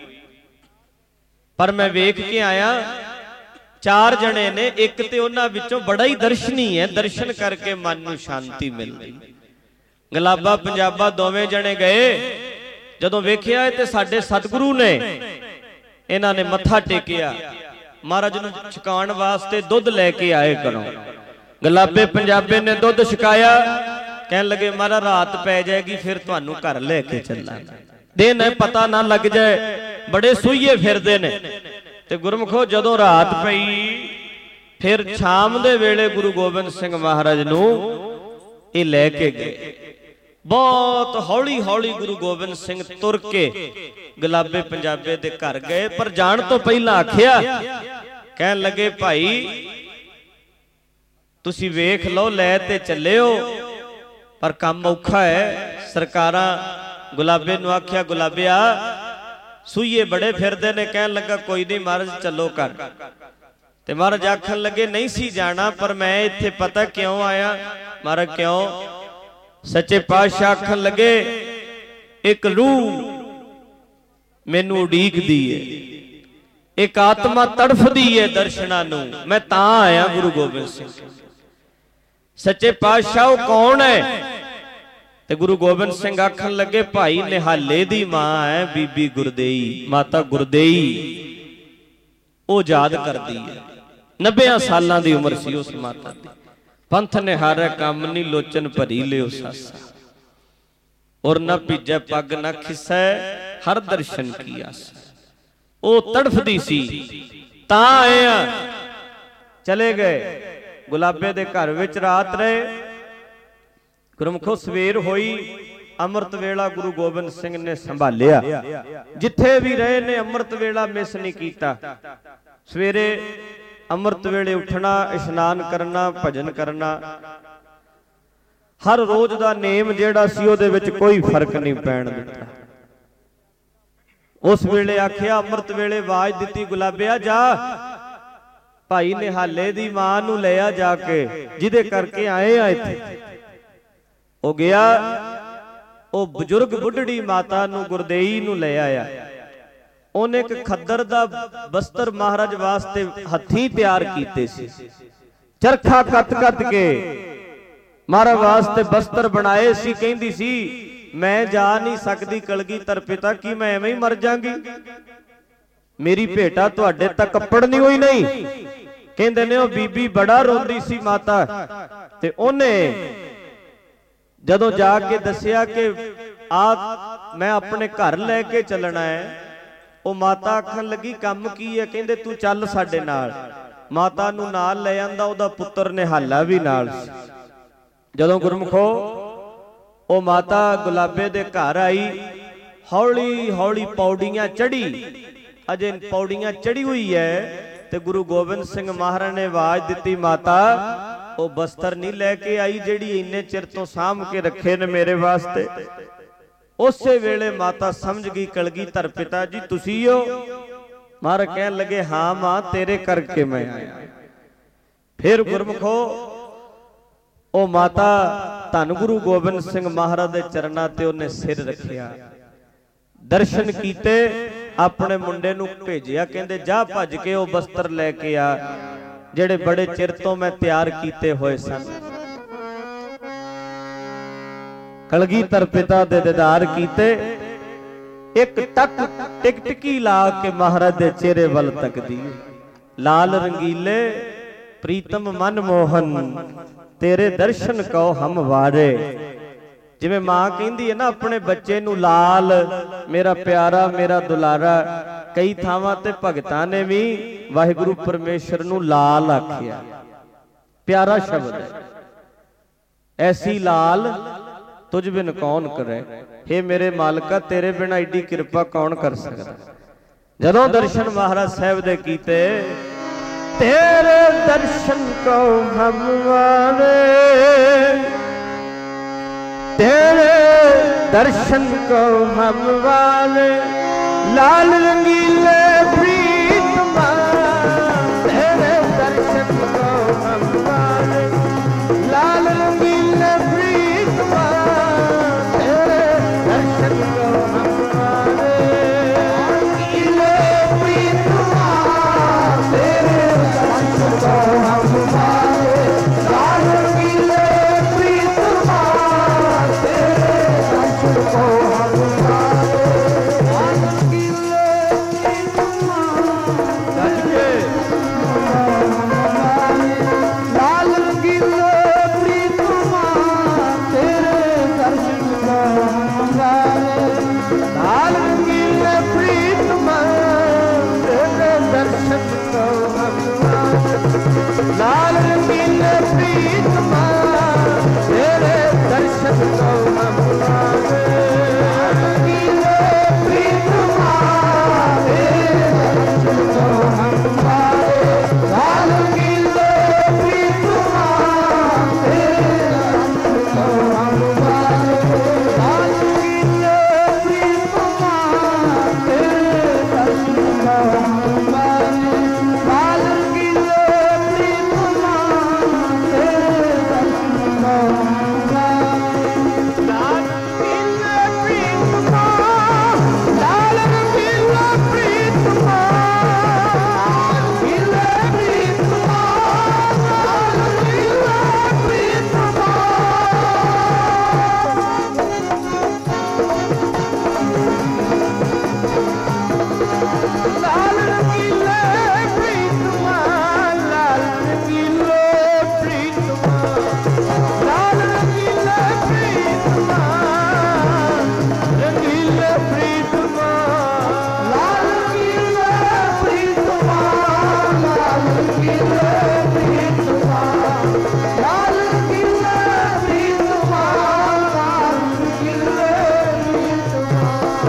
Speaker 1: पर मैं वेख के आया चार जने ने, एक ते उन्हां विचों बड़ा ही दर्शनी है, दर्शन करके मन नूं शांति मिलदी। गुलाबा पंजाबा दोवें जने गए, जदों वेखिया ते साडे सतगुरु ने, इन्हां ने मत्था टेकिया, महाराज नूं छकाउण वास्ते दुध लैके आए करो। गुलाबे पंजाबे ने दुध छकाया, कहन लगे महाराज रात पै जाएगी, फिर तुहानूं घर लैके चलांगे, दिन है पता ना लग जाए, बड़े सुईए फिरदे ने। ते गुरमुखो जदों रात पई, फिर शाम दे वेले गुरु गोबिंद सिंह महाराज नूं ये लैके गए। बहुत हौली हौली गुरु गोबिंद सिंह तुर के गुलाबे पंजाबे दे घर गए, पर जाण तो पहला आखिया, कहन लगे भाई तुसी वेख लो, लै ते चले हो, पर काम औखा है। सरकारां गुलाबे नूं आखिया, गुलाबिया सुईए बड़े फिरदे ने, कहन लगा कोई नहीं महाराज चलो घर। ते महाराज आखन लगे नहीं सी जाना, पर मैं इत्थे पता क्यों आया। महाराज क्यों? सच्चे पातशाह आखन लगे एक रूह मैनू उड़ीकदी है, एक आत्मा तड़फदी है दर्शनां नूं, मैं तां आया गुरु गोबिंद सिंह। सच्चे पातशाह वो कौन है? ते गुरु गोबिंद सिंह आखन लगे भाई निहाले दी मां है बीबी गुरदेई, माता गुरदेई, वो याद करदी है। नब्बे सालां दी उम्र सी उस माता दी। पंथ निहारे काम नी लोचन भरी लियो सासा, और न भीजे पग न खिसै हर दर्शन की आस। ओ तड़फदी सी, तां आए आ। चले गए गुलाबे दे घर विच रात रहे। गुरमुखो सवेर होई, अमृत वेला गुरु गोबिंद सिंह ने संभालिया। जिथे भी रहे ने अमृत वेला मिस नहीं कीता। सवेरे अमृत वेले उठना, इशनान करना, भजन करना, हर रोज दा नेम जेड़ा सी ओदे विच कोई फर्क नहीं पैण दिता। उस वेले आखिया अमृत वेले आवाज दिती, गुलाबिया जा भाई निहाले दी मां नूं ले आ जाके, जिदे करके आए आ इत्थे। ओ गया, ओ बुजुर्ग बुढ़ड़ी माता नूं गुरदेई नूं ले आया। ਉਹਨੇ ਇੱਕ ਖੱਦਰ ਦਾ ਬਸਤਰ ਮਹਾਰਾਜ ਵਾਸਤੇ ਹੱਥੀਂ ਤਿਆਰ ਕੀਤੇ ਸੀ, ਚਰਖਾ ਕੱਤ ਕੱਤ ਕੇ ਮਹਾਰਾਜ ਵਾਸਤੇ ਬਸਤਰ ਬਣਾਏ ਸੀ। ਕਹਿੰਦੀ ਸੀ ਮੈਂ ਜਾ ਨਹੀਂ ਸਕਦੀ ਕਲਗੀਧਰ ਪਿਤਾ, ਕੀ ਮੈਂ ਐਵੇਂ ਹੀ ਮਰ ਜਾਵਾਂਗੀ, ਮੇਰੀ ਭੇਟਾ ਤੁਹਾਡੇ ਤੱਕ ਕੱਪੜ ਨਹੀਂ ਹੋਈ ਨਹੀਂ। ਕਹਿੰਦੇ ਨੇ ਉਹ ਬੀਬੀ ਬੜਾ ਰੋਂਦੀ ਸੀ ਮਾਤਾ, ਤੇ ਉਹਨੇ ਜਦੋਂ ਜਾ ਕੇ ਦੱਸਿਆ ਕਿ ਆ ਮੈਂ ਆਪਣੇ ਘਰ ਲੈ ਕੇ ਚੱਲਣਾ ਹੈ, ਉਹ ਮਾਤਾ ਆਖਣ ਲੱਗੀ ਕੰਮ ਕੀ ਹੈ? ਕਹਿੰਦੇ ਤੂੰ ਚੱਲ ਸਾਡੇ ਨਾਲ। ਮਾਤਾ ਨੂੰ ਨਾਲ ਲੈ ਆਂਦਾ, ਉਹਦਾ ਪੁੱਤਰ ਨਿਹਾਲਾ ਵੀ ਨਾਲ ਸੀ। ਜਦੋਂ ਗੁਰਮੁਖੋ ਉਹ ਮਾਤਾ ਗੁਲਾਬੇ ਦੇ ਘਰ ਆਈ, ਹੌਲੀ ਹੌਲੀ ਪੌੜੀਆਂ ਚੜੀ, ਅਜੇ ਪੌੜੀਆਂ ਚੜੀ ਹੋਈ ਹੈ ਤੇ ਗੁਰੂ ਗੋਬਿੰਦ ਸਿੰਘ ਮਹਾਰਾਜ ਨੇ ਆਵਾਜ਼ ਦਿੱਤੀ, ਮਾਤਾ ਉਹ ਬਸਤਰ ਨਹੀਂ ਲੈ ਕੇ ਆਈ ਜਿਹੜੀ ਇੰਨੇ ਚਿਰ ਤੋਂ ਸਾਂਭ ਕੇ ਰੱਖੇ ਨੇ ਮੇਰੇ ਵਾਸਤੇ। ਉਸੇ ਵੇਲੇ ਮਾਤਾ ਸਮਝ ਗਈ ਕਲਗੀਧਰ ਪਿਤਾ ਜੀ ਤੁਸੀਂ ਹੋ। ਮਹਾਰਾਜ ਕਹਿਣ ਲੱਗੇ ਹਾਂ ਮਾਂ ਤੇਰੇ ਕਰਕੇ ਮੈਂ ਆਇਆ। ਫਿਰ ਗੁਰਮੁਖੋ ਉਹ ਮਾਤਾ ਧੰਨ ਗੁਰੂ ਗੋਬਿੰਦ ਸਿੰਘ ਮਹਾਰਾਜ ਦੇ ਚਰਨਾਂ ਤੇ ਉਹਨੇ ਸਿਰ ਰੱਖਿਆ, ਦਰਸ਼ਨ ਕੀਤੇ, ਆਪਣੇ ਮੁੰਡੇ ਨੂੰ ਭੇਜਿਆ, ਕਹਿੰਦੇ ਜਾ ਭੱਜ ਕੇ ਉਹ ਬਸਤਰ ਲੈ ਕੇ ਆ ਜਿਹੜੇ ਬੜੇ ਚਿਰ ਤੋਂ ਮੈਂ ਤਿਆਰ ਕੀਤੇ ਹੋਏ ਸਨ। ਕਲਗੀਧਰ ਪਿਤਾ ਦੇ ਦੀਦਾਰ ਕੀਤੇ, ਇੱਕ ਟਕ ਟਿਕ ਟਿਕੀ ਲਾ ਕੇ ਮਹਾਰਾਜ ਦੇ ਚਿਹਰੇ ਵੱਲ ਤੱਕਦੀ, ਲਾਲ ਰੰਗੀਲੇ ਪ੍ਰੀਤਮ ਮਨ ਮੋਹਨ ਤੇਰੇ ਦਰਸ਼ਨ ਕਉ ਹਮ ਵਾਰੇ। ਜਿਵੇਂ ਮਾਂ ਕਹਿੰਦੀ ਹੈ ਨਾ ਆਪਣੇ ਬੱਚੇ ਨੂੰ ਲਾਲ ਮੇਰਾ ਪਿਆਰਾ ਮੇਰਾ ਦੁਲਾਰਾ, ਕਈ ਥਾਵਾਂ ਤੇ ਭਗਤਾਂ ਨੇ ਵੀ ਵਾਹਿਗੁਰੂ ਪਰਮੇਸ਼ਰ ਨੂੰ ਲਾਲ ਆਖਿਆ, ਪਿਆਰਾ ਸ਼ਬਦ ਹੈ। ਐਸੀ ਲਾਲ ਤੁਝ ਬਿਨ ਕੌਣ ਕਰੇ, ਹੇ ਮੇਰੇ ਮਾਲਕਾ ਤੇਰੇ ਬਿਨਾਂ ਏਡੀ ਕਿਰਪਾ ਕੌਣ ਕਰ ਸਕਦਾ। ਜਦੋਂ ਦਰਸ਼ਨ ਮਹਾਰਾਜ ਸਾਹਿਬ ਦੇ ਕੀਤੇ, ਤੇਰੇ ਦਰਸ਼ਨ ਕੋ ਹਮ ਵਾਰੇ, ਤੇਰੇ ਦਰਸ਼ਨ ਕੋ ਹਮ ਵਾਰੇ, ਲਾਲ ਰੰਗੀਲੇ ਪ੍ਰੀਤਮਾ, ਤੇਰੇ ਦਰਸ਼ਨ ਕੋ ਹਮ ਵਾਰੇ, ਲਾਲ ਰੰਗੀਲੇ ਪ੍ਰੀਤਮਾ, ਤੇਰੇ ਦਰਸ਼ਨ ਕੋ ਹਮ ਵਾਰੇ, ਰੰਗੀਲੇ ਪ੍ਰੀਤਮਾ, ਤੇਰੇ ਦਰਸ਼ਨ ਕੋ ਹਮ ਵਾਰੇ, ਲਾਲ ਰੰਗੀਲੇ ਪ੍ਰੀਤਮਾ, ਤੇਰੇ ਦਰਸ਼ਨ ਕੋ ਹਮ ਵਾਰੇ, ਰੰਗੀਲੇ ਪ੍ਰੀਤਮਾ, ਗੱਜ ਕੇ ਲਾਲ ਰੰਗੀਲੇ ਪ੍ਰੀਤਮਾ, ਤੇਰੇ ਦਰਸ਼ਨ ਕੋ ਹਮ ਵਾਰੇ, ਲਾਲ ਰੰਗੀਲੇ ਪ੍ਰੀਤਮਾ, ਤੇਰੇ ਦਰਸ਼ਨ ਕੋ ਹਮ ਵਾਰੇ, ਲਾਲ ਰੰਗੀਲੇ ਪ੍ਰੀਤਮਾ, ਤੇਰੇ ਦਰਸ਼ਨ ਕੋ ਹਮ ਵਾਰੇ, ਰੰਗੀਲੇ ਪ੍ਰੀਤਮਾ, ਤੇਰੇ ਦਰਸ਼ਨ ਕੋ ਹਮ ਵਾਰੇ, ਲਾਲ ਰੰਗੀਲੇ ਪ੍ਰੀਤਮਾ, ਤੇਰੇ ਦਰਸ਼ਨ ਕੋ ਹਮ ਵਾਰੇ, ਲਾਲ ਰੰਗੀਲੇ ਪ੍ਰੀਤਮਾ, ਤੇਰੇ ਦਰਸ਼ਨ ਕੋ ਹਮ ਵਾਰੇ, ਲਾਲ ਰੰਗੀਲੇ ਪ੍ਰੀਤਮਾ, ਤੇਰੇ ਦਰਸ਼ਨ ਕੋ ਹਮ ਵਾਰੇ, ਲਾਲ ਰੰਗੀਲੇ ਪ੍ਰੀਤਮਾ, ਲਾਲ ਰੰਗੀਲੇ ਪ੍ਰੀਤਮਾ, ਰੰਗੀਲੇ ਪ੍ਰੀਤਮਾ, ਲਾਲ ਰੰਗੀਲੇ ਪ੍ਰੀਤਮਾ, ਲਾਲ ਰੰਗੀਲੇ ਪ੍ਰੀਤਮਾ, ਲਾਲ ਰੰਗੀਲੇ ਪ੍ਰੀਤਮਾ, ਲਾਲ ਰੰਗੀਲੇ ਪ੍ਰੀਤਮਾ, ਰੰਗੀਲੇ ਪ੍ਰੀਤਮਾ, ਲਾਲ ਰੰਗੀਲੇ ਪ੍ਰੀਤਮਾ, ਲਾਲ ਰੰਗੀਲੇ ਪ੍ਰੀਤਮਾ, ਲਾਲ ਰੰਗੀਲੇ ਪ੍ਰੀਤਮਾ, ਲਾਲ ਰੰਗੀਲੇ ਪ੍ਰੀਤਮਾ,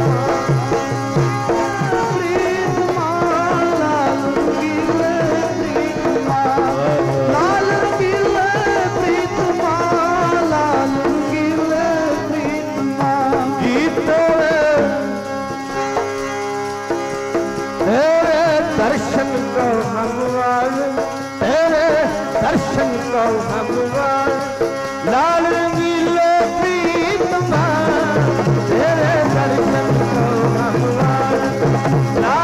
Speaker 1: ਪ੍ਰੀਤਮਾ, ਲਾਲ ਰੰਗੀਲੇ ਪ੍ਰੀਤਮਾ, ਲਾਲ ਰੰਗੀਲੇ ਪ੍ਰੀਤਮਾ, ਲਾਲ ਰੰਗੀਲੇ ਪ੍ਰੀਤਮਾ, ਗੀਤ ਤੇਰੇ ਦਰਸ਼ਨ ਕੋ ਹਮ ਵਾਰੇ, ਤੇਰੇ ਦਰਸ਼ਨ ਕੋ ਹਮ ਵਾਰੇ, ਲਾਲ ਰੰਗੀਲੇ ਪ੍ਰੀਤਮਾ, ਤੇਰੇ ਦਰਸ਼ਨ ਕੋ ਹਮ ਵਾਰੇ, ਲਾਲ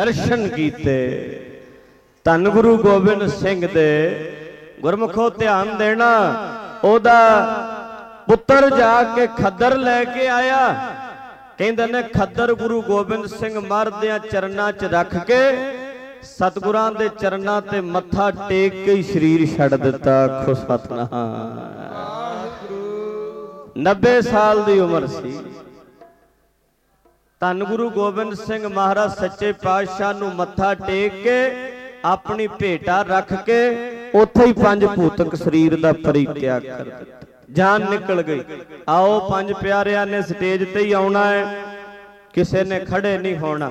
Speaker 1: दर्शन कीते। धन गुरु गोबिंद सिंह दे गुरमुखो ध्यान देना, ओदा पुत्र जाके खद्दर लैके आया। कहते ने खद्दर गुरु गोबिंद सिंह महाराज दे चरनां च रख के सतगुरां दे चरनां ते मत्था टेक के ही शरीर छड़ दिता। आखो सतनाम। नब्बे साल दी उम्र सी। धन गुरु गोबिंद सिंह महाराज सच्चे पातशाह नूं मत्था टेक के अपनी भेटा रख के उत्थे ही पंज भूतक शरीर दा परित्याग कर दिता। जान निकल गई। आओ पंज प्यारियां ने स्टेज ते ही आउणा है, किसी ने खड़े नहीं होना,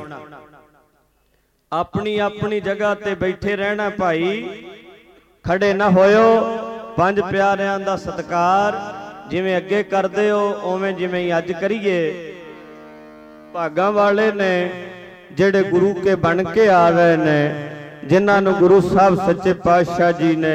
Speaker 1: अपनी अपनी जगह ते बैठे रहना। भाई खड़े ना होयो। पंज प्यारियां दा सत्कार जिवें अगे करदे हो उवें जिवें ही अज करिए। भागां वाले ने जेड़े गुरु के बन के आ रहे ने, जिन्हां नूं गुरु साहब सच्चे पातशाह जी ने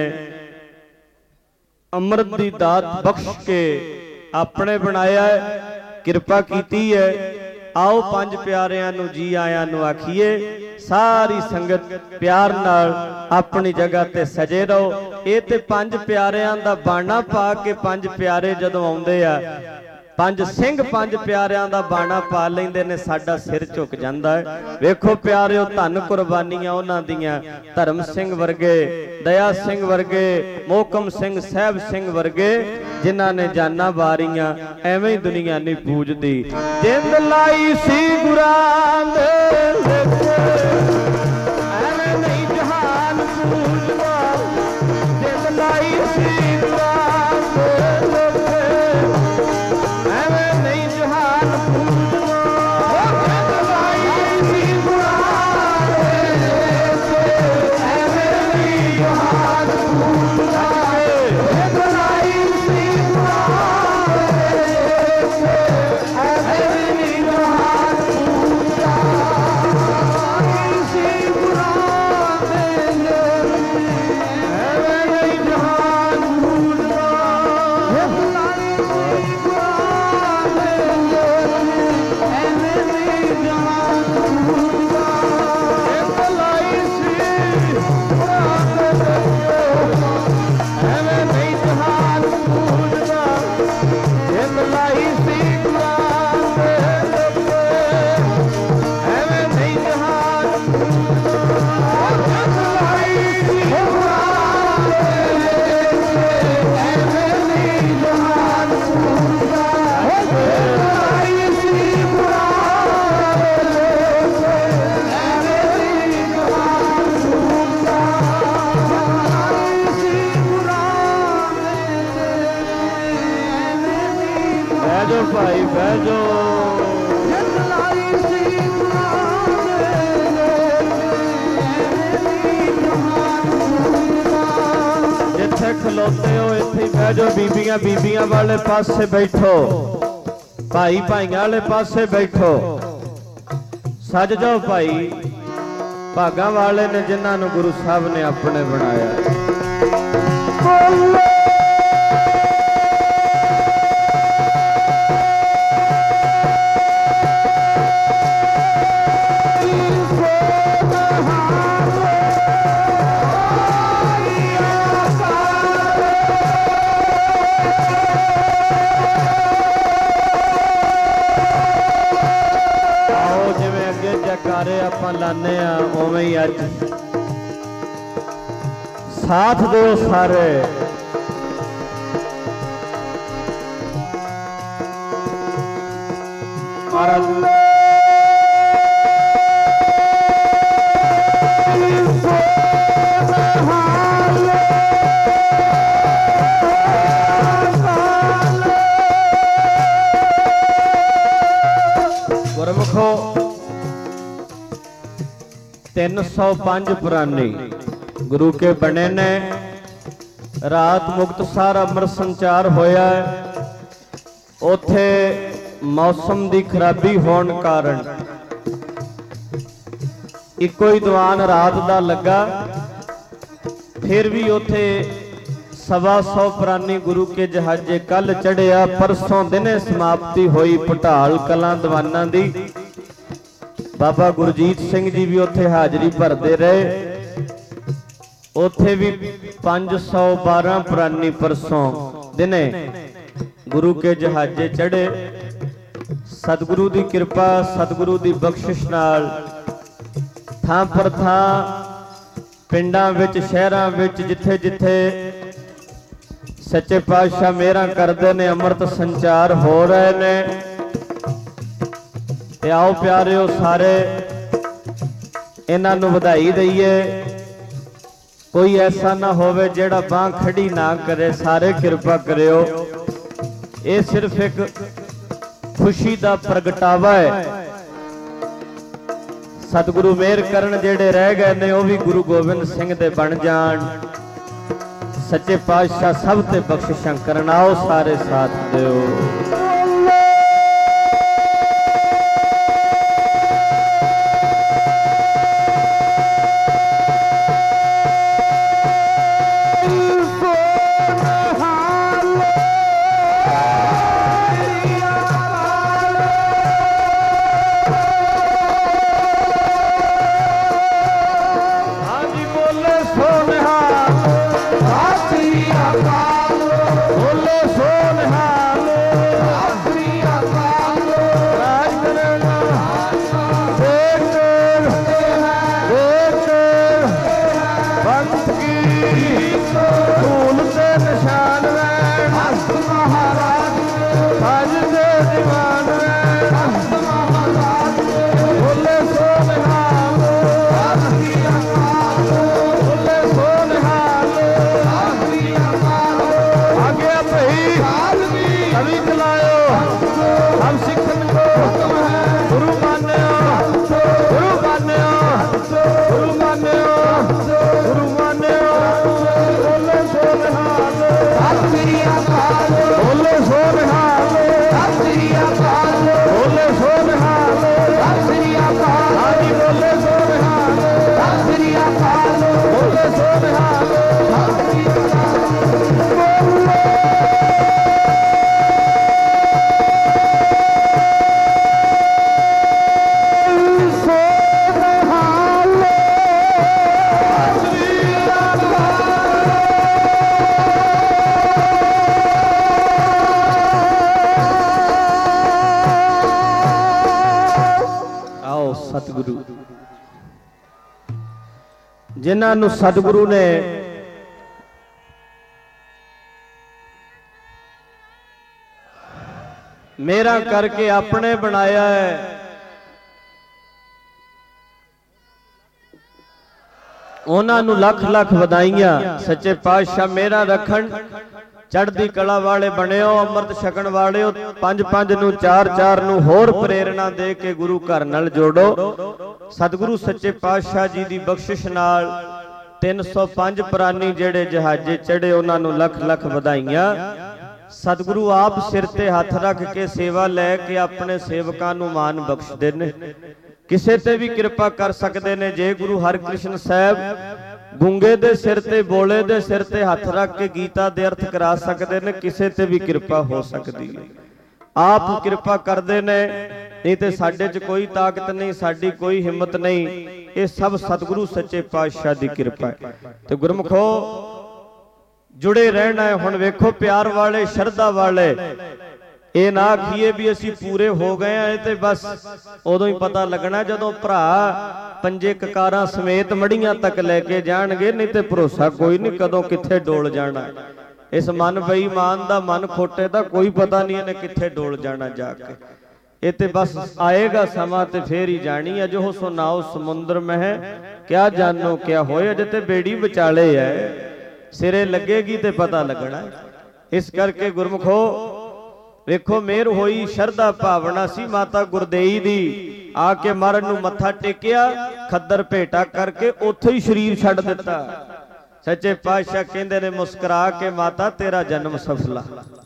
Speaker 1: अमृत दी दात बख्श के अपने बनाया है, किरपा कीती है। आओ पंज प्यारियां नूं जी आयां नूं आखिए। सारी संगत प्यार नाल अपनी जगह ते सजे रहो। ये ते पंज प्यारियां दा बाणा पा के पंज प्यारे जदों आउंदे आ, पंज सिंह पंज प्यारियां दा बाणा पा लैंदे ने, साडा सिर झुक जांदा है। वेखो प्यारिओ, धन कुर्बानियां उन्हां दियां। धर्म सिंह वर्गे, दया सिंह वर्गे, मोहकम सिंह, सहब सिंह वर्गे, जिन्हां ने जाना वारियां। एवें ही दुनिया नहीं पूजदी। जिंद लाई सी गुरां दे लेखे, एवें नहीं जहान पूजदा। जिंद लाई सी गुरां दे लेखे, एवें नहीं जहान पूजदा। जिंद लाई सी गुरां दे लेखे, एवें नहीं जहान पूजदा। जिंद लाई सी गुरां दे लेखे, एवें नहीं जहान पूजदा। सी गुरां दे लेखे, एवें नहीं जहान पूजदा। जिंद लाई सी गुरां दे लेखे, एवें नहीं जहान पूजदा। जिंद लाई सी गुरां दे लेखे, एवें नहीं जहान पूजदा। जिंद लाई सी गुरां दे लेखे, एवें नहीं जहान पूजदा। जिंद लाई सी गुरां दे लेखे, एवें नहीं जहान पूजदा। जिंद लाई सी गुरां दे लेखे, एवें नहीं जहान पूजदा। सी गुरां दे लेखे, एवें नहीं बह जाओ भाई, बह जाओ। जिंद लाई सी गुरां दे लेखे, एवें नहीं जहान पूजदा। जिथे खलोते हो इत्थे ही बह जाओ। बीबियां बीबियां वाले पासे बैठो, भाई भाइयां वाले पासे बैठो। सज जाओ भाई। भागां वाले ने जिन्हां नूं गुरु साहब ने अपने बनाया। आओ जिवें अगे जयकारे आपां लाने आ, उवें ही अज साथ दो सारे। महाराज गुरमुखो तीन सौ पांच पुरानी गुरु के बने ने। रात मुक्तसर अमृत संचार होया है। उथे मौसम की खराबी होने कारण इको ही दीवान रात का लगा, फिर भी उथे सवा सौ पुरानी गुरु के जहाजे कल चढ़िया। परसों दिने समाप्ति हुई पटाल कलां दीवाना दी। बाबा गुरजीत सिंह जी भी उत्थे हाजरी भरते रहे। उत्थे भी पांच सौ बारह पुरानी परसों दिने गुरु के जहाजे चढ़े। सतगुरु की कृपा सतगुरु की बख्शिश नाल थां पर थां पिंडां विच शहरां विच जिथे जिथे सच्चे पातशाह मेहरां करदे ने अमृत संचार हो रहे ने। ते आओ प्यारिओ सारे इन्हां नूं वधाई दईए। कोई ऐसा ना होवे जिहड़ा बांह खड़ी ना करे, सारे कृपा करिओ। ये सिर्फ एक खुशी दा प्रगटावा है। सतगुरु मेहर करन जेड़े रह गए ने वो भी गुरु गोबिंद सिंह दे बन जाण। सच्चे पातशाह सब ते बख्शिशां करन। आओ सारे साथ दिओ। जिन्हां नूं सतगुरु ने मेरा करके अपने बनाया है, उन्हां नूं लख लख वधाइयां। सच्चे पातशाह मेरा रखन, चढ़दी कला वाले बनिओ, अमृत छकण वालिओ। पंज पंज नूं चार चार नूं होर प्रेरणा दे के गुरु घर नाल जोड़ो। सतगुरु सच्चे पातशाह जी दी बख्शिश नाल तीन सौ पांच पुरानी जेड़े जहाजे चढ़े उन्हां नूं लख लख वधाइयां। सतगुरु आप सिर ते हथ रख के सेवा लैके अपने सेवकां नूं मान बख्शदे ने। किसे ते भी कृपा कर सकदे ने। जे गुरु हरकृष्ण साहब गूंगे दे सिर ते बोले दे सिर ते हथ रख के गीता दे अर्थ करा सकदे ने, किसे ते भी कृपा हो सकदी है। आप कृपा करदे ने, नहीं तो साडे च कोई ताकत नहीं, साडी कोई हिम्मत नहीं। ये सब सतगुरु सच्चे पातशाह दी कृपा है। तो गुरमुखो जुड़े रहना है। हुण वेखो प्यार वाले शरधा वाले ये ना आखिए भी असी पूरे हो गए हैं, तो बस उदों ही पता लगना जदों भरा पंजे ककारां समेत मड़ियां तक लैके जाणगे। नहीं तो भरोसा कोई नहीं कदों कित्थे डोल जाना। इस मन बेईमान दा मन खोटे दा कोई पता नहीं इन्हें कित्थे डोल जाना जाके। ये तो बस आएगा समा ते फिर ही जानी। अज हो सुनाओ समुद्र में है क्या जानो क्या होए, अजे ते बेड़ी विचाले है, सिरे लगेगी ते पता लगना। इस करके गुरमुखो वेखो मेहर होई, शरधा भावना सी माता गुरदेई दी। आके महाराज नूं मत्था टेकिया, खद्दर भेटा करके उत्थे ही शरीर छड्ड दिता। सच्चे पातशाह कहंदे ने मुस्कुरा के माता तेरा जन्म सफला,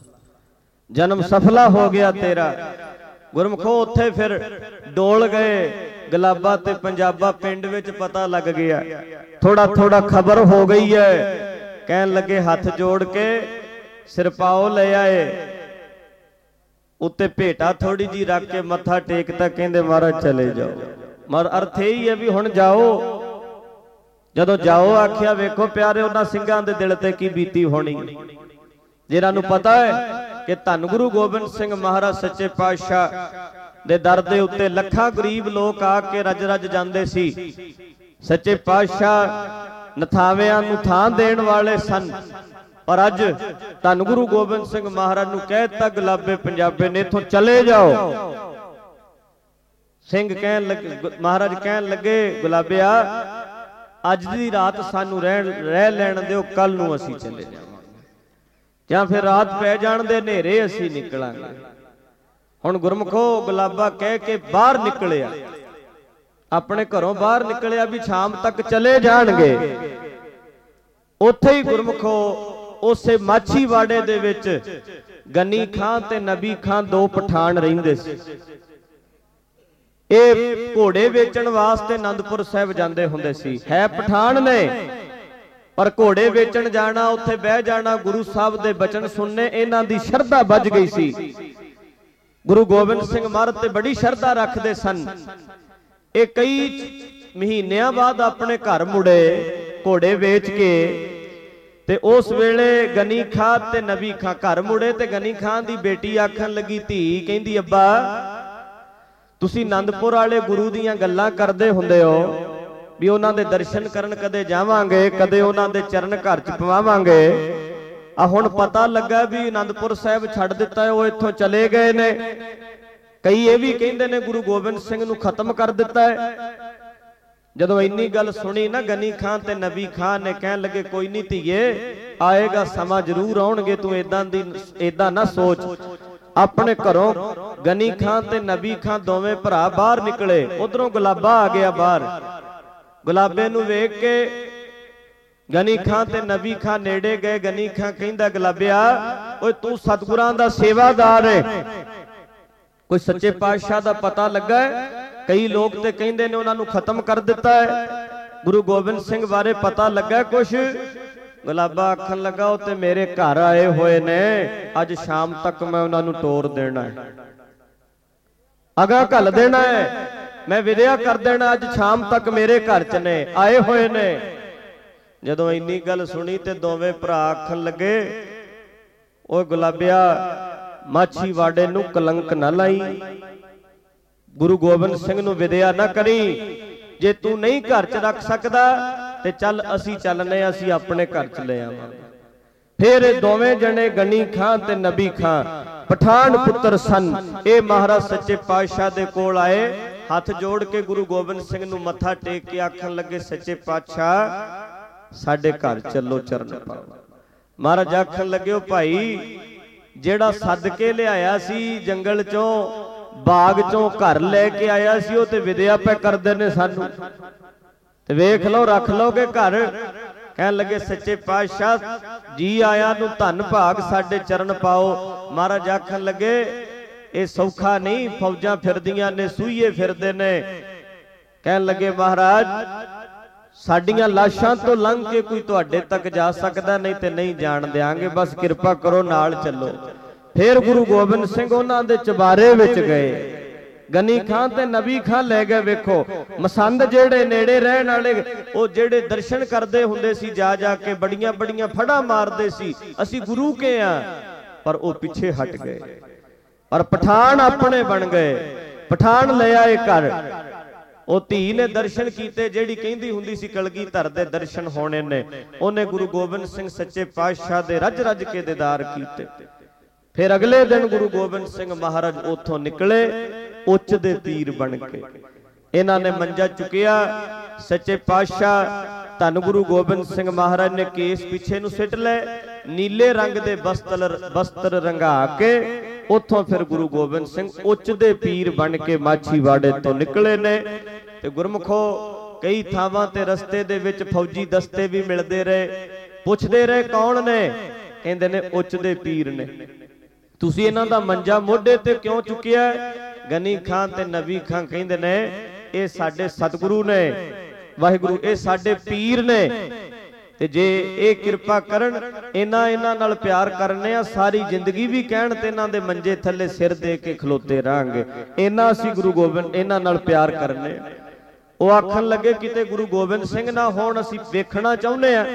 Speaker 1: जन्म सफला हो गया तेरा। गुरमुखो उत्थे फिर डोल गए। गलाबा ते पंजाबा पिंड विच पता लग गया, थोड़ा थोड़ा खबर हो गई है। कहन लगे हाथ जोड़ के सिरपाओ ले आए, उत्ते भेटा थोड़ी जी रख के मत्था टेकता, कहंदे महाराज चले जाओ। मर अर्थ यही है भी हुण जाओ। जदों जाओ आखिया वेखो प्यारे उन्हां सिंघां दे दिल ते की बीती होनी, जिन्हां नूं पता है कि धन गुरु गोबिंद सिंह महाराज सच्चे पातशाह दे दर दे उत्ते लखां गरीब लोग आके रज रज जांदे सी। सच्चे पातशाह नथावियां नूं थां देण वाले सन, पर अज धन गुरु गोबिंद सिंह महाराज नूं कह दित्ता गुलाबे पंजाबे ने इथों चले जाओ। सिंह कहन लगे, महाराज कहन लगे गुलाबिया अज दी रात सानू रह रह लैण दिओ, कल नूं असीं चले जावांगे, जां फिर रात पै जाण दे नेरे असीं निकलांगे। हुण गुरमुखो गुलाबा कह के बाहर निकलिया, अपने घरों बाहर निकलिया भी शाम तक चले जाणगे। उत्थे ही गुरमुखो उसे माछीवाड़े दे विच गनी खां ते नबी खां दो पठान रहिंदे सी। ਇਹ ਘੋੜੇ ਵੇਚਣ ਵਾਸਤੇ ਆਨੰਦਪੁਰ ਸਾਹਿਬ ਜਾਂਦੇ ਹੁੰਦੇ ਸੀ। ਹੈ ਪਠਾਨ ਨੇ ਪਰ ਘੋੜੇ ਵੇਚਣ ਜਾਣਾ, ਉੱਥੇ ਬਹਿ ਜਾਣਾ, ਗੁਰੂ ਸਾਹਿਬ ਦੇ ਬਚਨ ਸੁਣਨੇ, ਇਹਨਾਂ ਦੀ ਸ਼ਰਧਾ ਵੱਜ ਗਈ ਸੀ। ਗੁਰੂ ਗੋਬਿੰਦ ਸਿੰਘ ਮਹਾਰਾਜ ਤੇ ਬੜੀ ਸ਼ਰਧਾ ਰੱਖਦੇ ਸਨ। ਇਹ ਕਈ ਮਹੀਨਿਆਂ ਬਾਅਦ ਆਪਣੇ ਘਰ ਮੁੜੇ ਘੋੜੇ ਵੇਚ ਕੇ, ਤੇ ਉਸ ਵੇਲੇ ਗਨੀ ਖਾਂ ਤੇ ਨਬੀ ਖਾਂ ਘਰ ਮੁੜੇ ਤੇ ਗਨੀ ਖਾਂ ਦੀ ਬੇਟੀ ਆਖਣ ਲੱਗੀ, ਧੀ ਕਹਿੰਦੀ ਅੱਬਾ ਤੁਸੀਂ ਆਨੰਦਪੁਰ ਵਾਲੇ ਗੁਰੂ ਦੀਆਂ ਗੱਲਾਂ ਕਰਦੇ ਹੁੰਦੇ ਹੋ ਵੀ ਉਹਨਾਂ ਦੇ ਦਰਸ਼ਨ ਕਰਨ ਕਦੇ ਜਾਵਾਂਗੇ, ਕਦੇ ਉਹਨਾਂ ਦੇ ਚਰਨ ਘਰ ਚ ਪਵਾਵਾਂਗੇ। ਆ ਹੁਣ ਪਤਾ ਲੱਗਾ ਵੀ ਆਨੰਦਪੁਰ ਸਾਹਿਬ ਛੱਡ ਦਿੱਤਾ ਹੈ, ਉਹ ਇੱਥੋਂ ਚਲੇ ਗਏ ਨੇ। ਕਈ ਇਹ ਵੀ ਕਹਿੰਦੇ ਨੇ ਗੁਰੂ ਗੋਬਿੰਦ ਸਿੰਘ ਨੂੰ ਖਤਮ ਕਰ ਦਿੱਤਾ ਹੈ। ਜਦੋਂ ਇੰਨੀ ਗੱਲ ਸੁਣੀ ਨਾ ਗਨੀ ਖਾਂ ਤੇ ਨਬੀ ਖਾਂ ਨੇ ਕਹਿਣ ਲੱਗੇ ਕੋਈ ਨਹੀਂ ਧੀਏ, ਆਏਗਾ ਸਮਾਂ ਜ਼ਰੂਰ ਆਉਣਗੇ, ਤੂੰ ਇਦਾਂ ਦੀ ਇਦਾਂ ਨਾ ਸੋਚ। अपने घरों गनी खां ते नबी खां दोवें भरा बाहर निकले। उधरों गुलाबा आ गया बाहर। गुलाबे नूं वेख के गनी खां ते नबी खां नेड़े गए। गनी खां कहंदा गुलाबिया ओए तू सतगुरां दा सेवादार है, कोई सच्चे पातशाह दा पता लगा है? कई लोग ते कहंदे ने उन्हां नूं खत्म कर दिता है, गुरु गोबिंद सिंह बारे पता लगा कुछ? गुलाबा आखन लगा वो ते मेरे घर आए हुए ने, अज शाम तक मैं उन्होंने टोर देना है, अगा घल देना है, मैं विद्या कर देना, अज शाम तक मेरे घर च ने आए हुए ने। जदों इन्नी गल सुनी ते दोवें भरा आखन लगे ओ गुलाबिया माछीवाड़े नूं कलंक ना लाई, गुरु गोबिंद सिंह नूं विद्या ना करी। जे तू नहीं घर च रख सकदा ते चल असी चलने, असी अपने घर च ले आवांगे। फिर दोवें जने गनी खां ते नबी खां पठान पुत्र सन, ये महाराज सच्चे पातशाह दे कोल आए, हाथ जोड़ के गुरु गोबिंद सिंह नूं मत्था टेक के आखन लगे सच्चे पातशाह साडे घर चलो चरण पाओ। महाराज आखन लगे ओ भाई जेड़ा सद के लिआया सी जंगल चों बाग चों घर लेके आया सी, ओ ते विद्या पे करदे ने सानू, ते वेख लो रख लोगे घर। कहन लगे सच्चे पातशाह जी आया नूं धन भाग साडे चरण पाओ। महाराज आखन लगे ये सौखा नहीं, फौजां फिरदियां ने, सूईए फिरदे ने। कहन लगे महाराज साडियां लाशां तो लंघ के कोई तुहाडे तक जा सकदा, नहीं ते नहीं जाण देंगे, बस किरपा करो नाल चलो। फिर गुरु गोबिंद सिंह उन्हां दे चबारे विच गए। गनी खां ते नबी खां ले गए। वेखो मसंद जेड़े नेड़े रहण वाले ओ जेड़े दर्शन करदे हुंदे सी, जा जा के बड़ियां बड़ियां फड़ा मारदे सी, असी गुरु के आ, पर ओ पिछे हट गए। पर पठान अपने बन गए, पठान ले आए घर। ओ धी ने दर्शन कीते, जेड़ी कहंदी हुंदी सी कलगीधर दे दर्शन होने ने, ओने गुरु गोबिंद सिंह सच्चे पातशाह दे रज रज के दीदार कीते। फिर अगले दिन गुरु गोबिंद सिंह महाराज उथों निकले उच्च दे तीर बन के। इन्हां ने मंजा चुकिया। सच्चे पातशाह धन गुरु गोबिंद सिंह महाराज ने केस पिछे नूं सिट ले, नीले रंग दे वस्त्र वस्त्र रंगा के उथों फिर गुरु गोबिंद सिंह उच्च दे पीर बन के माछीवाड़े तो निकले ने। ते गुरमुखो कई थावां ते रस्ते दे विच फौजी दस्ते भी मिलदे रहे, पुछदे रहे कौन ने, कहंदे ने उच्च दे पीर ने। तुसी इन्हां दा मंजा मोढे ते क्यों चुकिया? गनी खां ते नबी खां कहंदे ने ये साडे सतगुरु ने, वाहिगुरु ये साडे पीर ने, ते जे ये किरपा करन इन्हां इन्हां नाल प्यार करने आ, सारी जिंदगी भी कहण ते इन्हां दे मंजे थल्ले सिर दे के खलोते रहांगे, इन्हां असीं गुरु गोबिंद इन्हां नाल प्यार करने। ਉਹ ਆਖਣ ਲੱਗੇ ਕਿਤੇ ਗੁਰੂ ਗੋਬਿੰਦ ਸਿੰਘ ਨਾ ਹੋਣ, ਅਸੀਂ ਵੇਖਣਾ ਚਾਹੁੰਦੇ ਆ।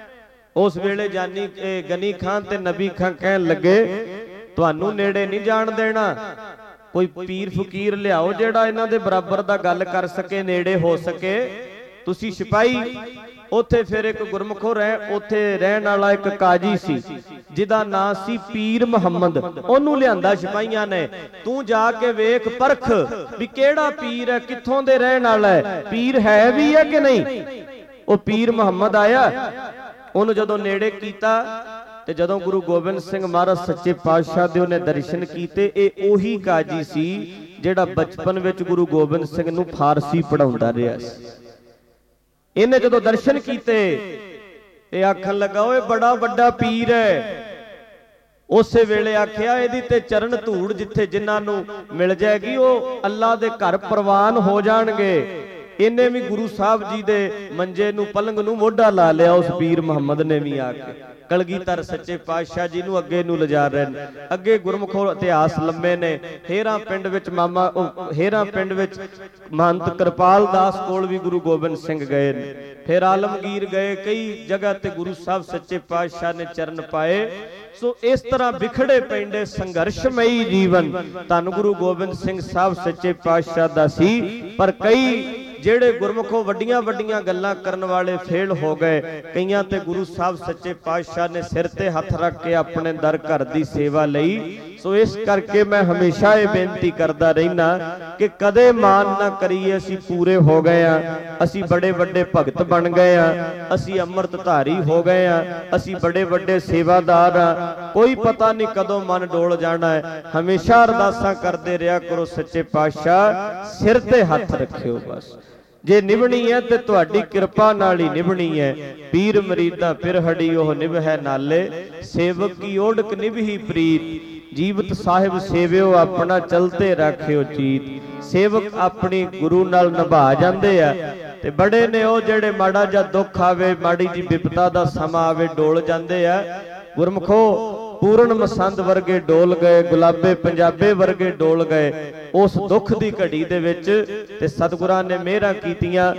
Speaker 1: ਉਸ ਵੇਲੇ ਜਾਨੀ ਗਨੀ ਖਾਨ ਤੇ ਨਬੀ ਖਾਨ ਕਹਿਣ ਲੱਗੇ ਤੁਹਾਨੂੰ ਨੇੜੇ ਨਹੀਂ ਜਾਣ ਦੇਣਾ, ਕੋਈ ਪੀਰ ਫਕੀਰ ਲਿਆਓ ਜਿਹੜਾ ਇਹਨਾਂ ਦੇ ਬਰਾਬਰ ਦਾ ਗੱਲ ਕਰ ਸਕੇ, ਨੇੜੇ ਹੋ ਸਕੇ। ਤੁਸੀਂ ਸਿਪਾਹੀ ਉੱਥੇ ਫਿਰ ਇੱਕ ਗੁਰਮੁਖੋ ਰਹਿ ਉੱਥੇ ਰਹਿਣ ਵਾਲਾ ਇੱਕ ਕਾਜੀ ਸੀ ਜਿਹਦਾ ਨਾਂ ਸੀ ਪੀਰ ਮੁਹੰਮਦ, ਉਹਨੂੰ ਲਿਆਂਦਾ ਸਿਪਾਹੀਆਂ ਨੇ। ਤੂੰ ਜਾ ਕੇ ਵੇਖ ਪਰਖ ਵੀ ਕਿਹੜਾ ਪੀਰ ਹੈ, ਕਿੱਥੋਂ ਦੇ ਰਹਿਣ ਵਾਲਾ ਹੈ, ਪੀਰ ਹੈ ਵੀ ਹੈ ਕਿ ਨਹੀਂ। ਉਹ ਪੀਰ ਮੁਹੰਮਦ ਆਇਆ, ਉਹਨੂੰ ਜਦੋਂ ਨੇੜੇ ਕੀਤਾ ਤੇ ਜਦੋਂ ਗੁਰੂ ਗੋਬਿੰਦ ਸਿੰਘ ਮਹਾਰਾਜ ਸੱਚੇ ਪਾਤਸ਼ਾਹ ਦੇ ਉਹਨੇ ਦਰਸ਼ਨ ਕੀਤੇ, ਇਹ ਉਹੀ ਕਾਜੀ ਸੀ ਜਿਹੜਾ ਬਚਪਨ ਵਿੱਚ ਗੁਰੂ ਗੋਬਿੰਦ ਸਿੰਘ ਨੂੰ ਫਾਰਸੀ ਪੜਾਉਂਦਾ ਰਿਹਾ ਸੀ। ਇਹਨੇ ਜਦੋਂ ਦਰਸ਼ਨ ਕੀਤੇ ਇਹ ਆਖਣ ਲੱਗਾ ਓਏ ਬੜਾ ਵੱਡਾ ਪੀਰ ਹੈ। ਉਸੇ ਵੇਲੇ ਆਖਿਆ ਇਹਦੀ ਤੇ ਚਰਨ ਧੂੜ ਜਿੱਥੇ ਜਿਨ੍ਹਾਂ ਨੂੰ ਮਿਲ ਜਾਏਗੀ ਉਹ ਅੱਲਾ ਦੇ ਘਰ ਪ੍ਰਵਾਨ ਹੋ ਜਾਣਗੇ। ਇਹਨੇ ਵੀ ਗੁਰੂ ਸਾਹਿਬ ਜੀ ਦੇ ਮੰਜੇ ਨੂੰ ਪਲੰਗ ਨੂੰ ਮੋਢਾ ਲਾ ਲਿਆ, ਉਸ ਪੀਰ ਮੁਹੰਮਦ ਨੇ ਵੀ ਆ ਕੇ। ਕਲਗੀਧਰ ਸੱਚੇ ਪਾਤਸ਼ਾਹ ਜੀ ਨੂੰ ਅੱਗੇ ਨੂੰ ਲਿਜਾ ਰਹੇ ਨੇ। ਅੱਗੇ ਗੁਰਮੁਖੋ ਇਤਿਹਾਸ ਲੰਮੇ ਨੇ। ਹੇਰਾ ਪਿੰਡ ਵਿੱਚ ਮਾਮਾ ਹੇਰਾ ਪਿੰਡ ਵਿੱਚ ਮਹੰਤ ਕਿਰਪਾਲ ਦਾਸ ਕੋਲ ਵੀ ਗੁਰੂ ਗੋਬਿੰਦ ਸਿੰਘ ਗਏ ਨੇ। ਫਿਰ ਆਲਮਗੀਰ ਗਏ, ਕਈ ਜਗ੍ਹਾ ਤੇ ਗੁਰੂ ਸਾਹਿਬ ਸੱਚੇ ਪਾਤਸ਼ਾਹ ਨੇ ਚਰਨ ਪਾਏ। ਸੋ ਇਸ ਤਰ੍ਹਾਂ ਵਿਖੜੇ ਪੈਂਦੇ ਸੰਘਰਸ਼ਮਈ ਜੀਵਨ ਧੰਨ ਗੁਰੂ ਗੋਬਿੰਦ ਸਿੰਘ ਸਾਹਿਬ ਸੱਚੇ ਪਾਤਸ਼ਾਹ ਦਾ ਸੀ। ਪਰ ਕਈ ਜਿਹੜੇ ਗੁਰਮੁਖੋ ਵੱਡੀਆਂ ਵੱਡੀਆਂ ਗੱਲਾਂ ਕਰਨ ਵਾਲੇ ਫੇਲ ਹੋ ਗਏ। ਕਈਆਂ ਤੇ ਗੁਰੂ ਸਾਹਿਬ ਸੱਚੇ ਪਾਤਸ਼ਾਹ ਨੇ ਸਿਰ ਤੇ ਹੱਥ ਰੱਖ ਕੇ ਆਪਣੇ ਦਰ ਘਰ ਦੀ ਸੇਵਾ ਲਈ। ਸੋ ਇਸ ਕਰਕੇ ਮੈਂ ਹਮੇਸ਼ਾ ਇਹ ਬੇਨਤੀ ਕਰਦਾ ਰਹਿਣਾ ਕਿ ਕਦੇ ਮਾਨ ਨਾ ਕਰੀਏ ਅਸੀਂ ਪੂਰੇ ਹੋ ਗਏ ਆ, ਅਸੀਂ ਬੜੇ ਵੱਡੇ ਭਗਤ ਬਣ ਗਏ ਆ, ਅਸੀਂ ਅੰਮ੍ਰਿਤ ਧਾਰੀ ਹੋ ਗਏ ਆ, ਅਸੀਂ ਬੜੇ ਵੱਡੇ ਸੇਵਾਦਾਰ ਆ। ਕੋਈ ਪਤਾ ਨਹੀਂ ਕਦੋਂ ਮਨ ਡੋਲ ਜਾਣਾ ਹੈ। ਹਮੇਸ਼ਾ ਅਰਦਾਸਾਂ ਕਰਦੇ ਰਿਹਾ ਕਰੋ ਸੱਚੇ ਪਾਤਸ਼ਾਹ ਸਿਰ ਤੇ ਹੱਥ ਰੱਖਿਓ। ਬਸ ਜੇ ਨਿਭਣੀ ਹੈ ਤੇ ਤੁਹਾਡੀ ਕਿਰਪਾ ਨਾਲ ਹੀ ਨਿਭਣੀ ਹੈ। ਪੀਰ ਮਰੀਦਾ ਫਿਰ ਹੜੀ ਉਹ ਨਿਭੈ ਨਾਲੇ, ਸੇਵਕ ਕੀ ਓੜਕ ਨਿਭੀ ਪ੍ਰੀਤ। ਜੀਵਤ ਸਾਹਿਬ ਸੇਵਿਓ ਆਪਣਾ ਚਲਤੇ ਰੱਖਿਓ ਚੀਤ। ਸੇਵਕ ਆਪਣੀ ਗੁਰੂ ਨਾਲ ਨਿਭਾ ਜਾਂਦੇ ਆ ਤੇ ਬੜੇ ਨੇ ਉਹ ਜਿਹੜੇ ਮਾੜਾ ਜਿਹਾ ਦੁੱਖ ਆਵੇ, ਮਾੜੀ ਜੀ ਵਿਪਤਾ ਦਾ ਸਮਾਂ ਆਵੇ, ਡੋਲ ਜਾਂਦੇ ਆ। ਗੁਰਮੁਖੋ ਪੂਰਨ ਮਸੰਦ ਵਰਗੇ ਡੋਲ ਗਏ, ਗੁਲਾਬੇ ਪੰਜਾਬੇ ਵਰਗੇ ਡੋਲ ਗਏ ਉਸ ਦੁੱਖ ਦੀ ਘੜੀ ਦੇ ਵਿੱਚ। ਤੇ ਸਤਿਗੁਰਾਂ ਨੇ ਮਿਹਰਾਂ ਕੀਤੀਆਂ।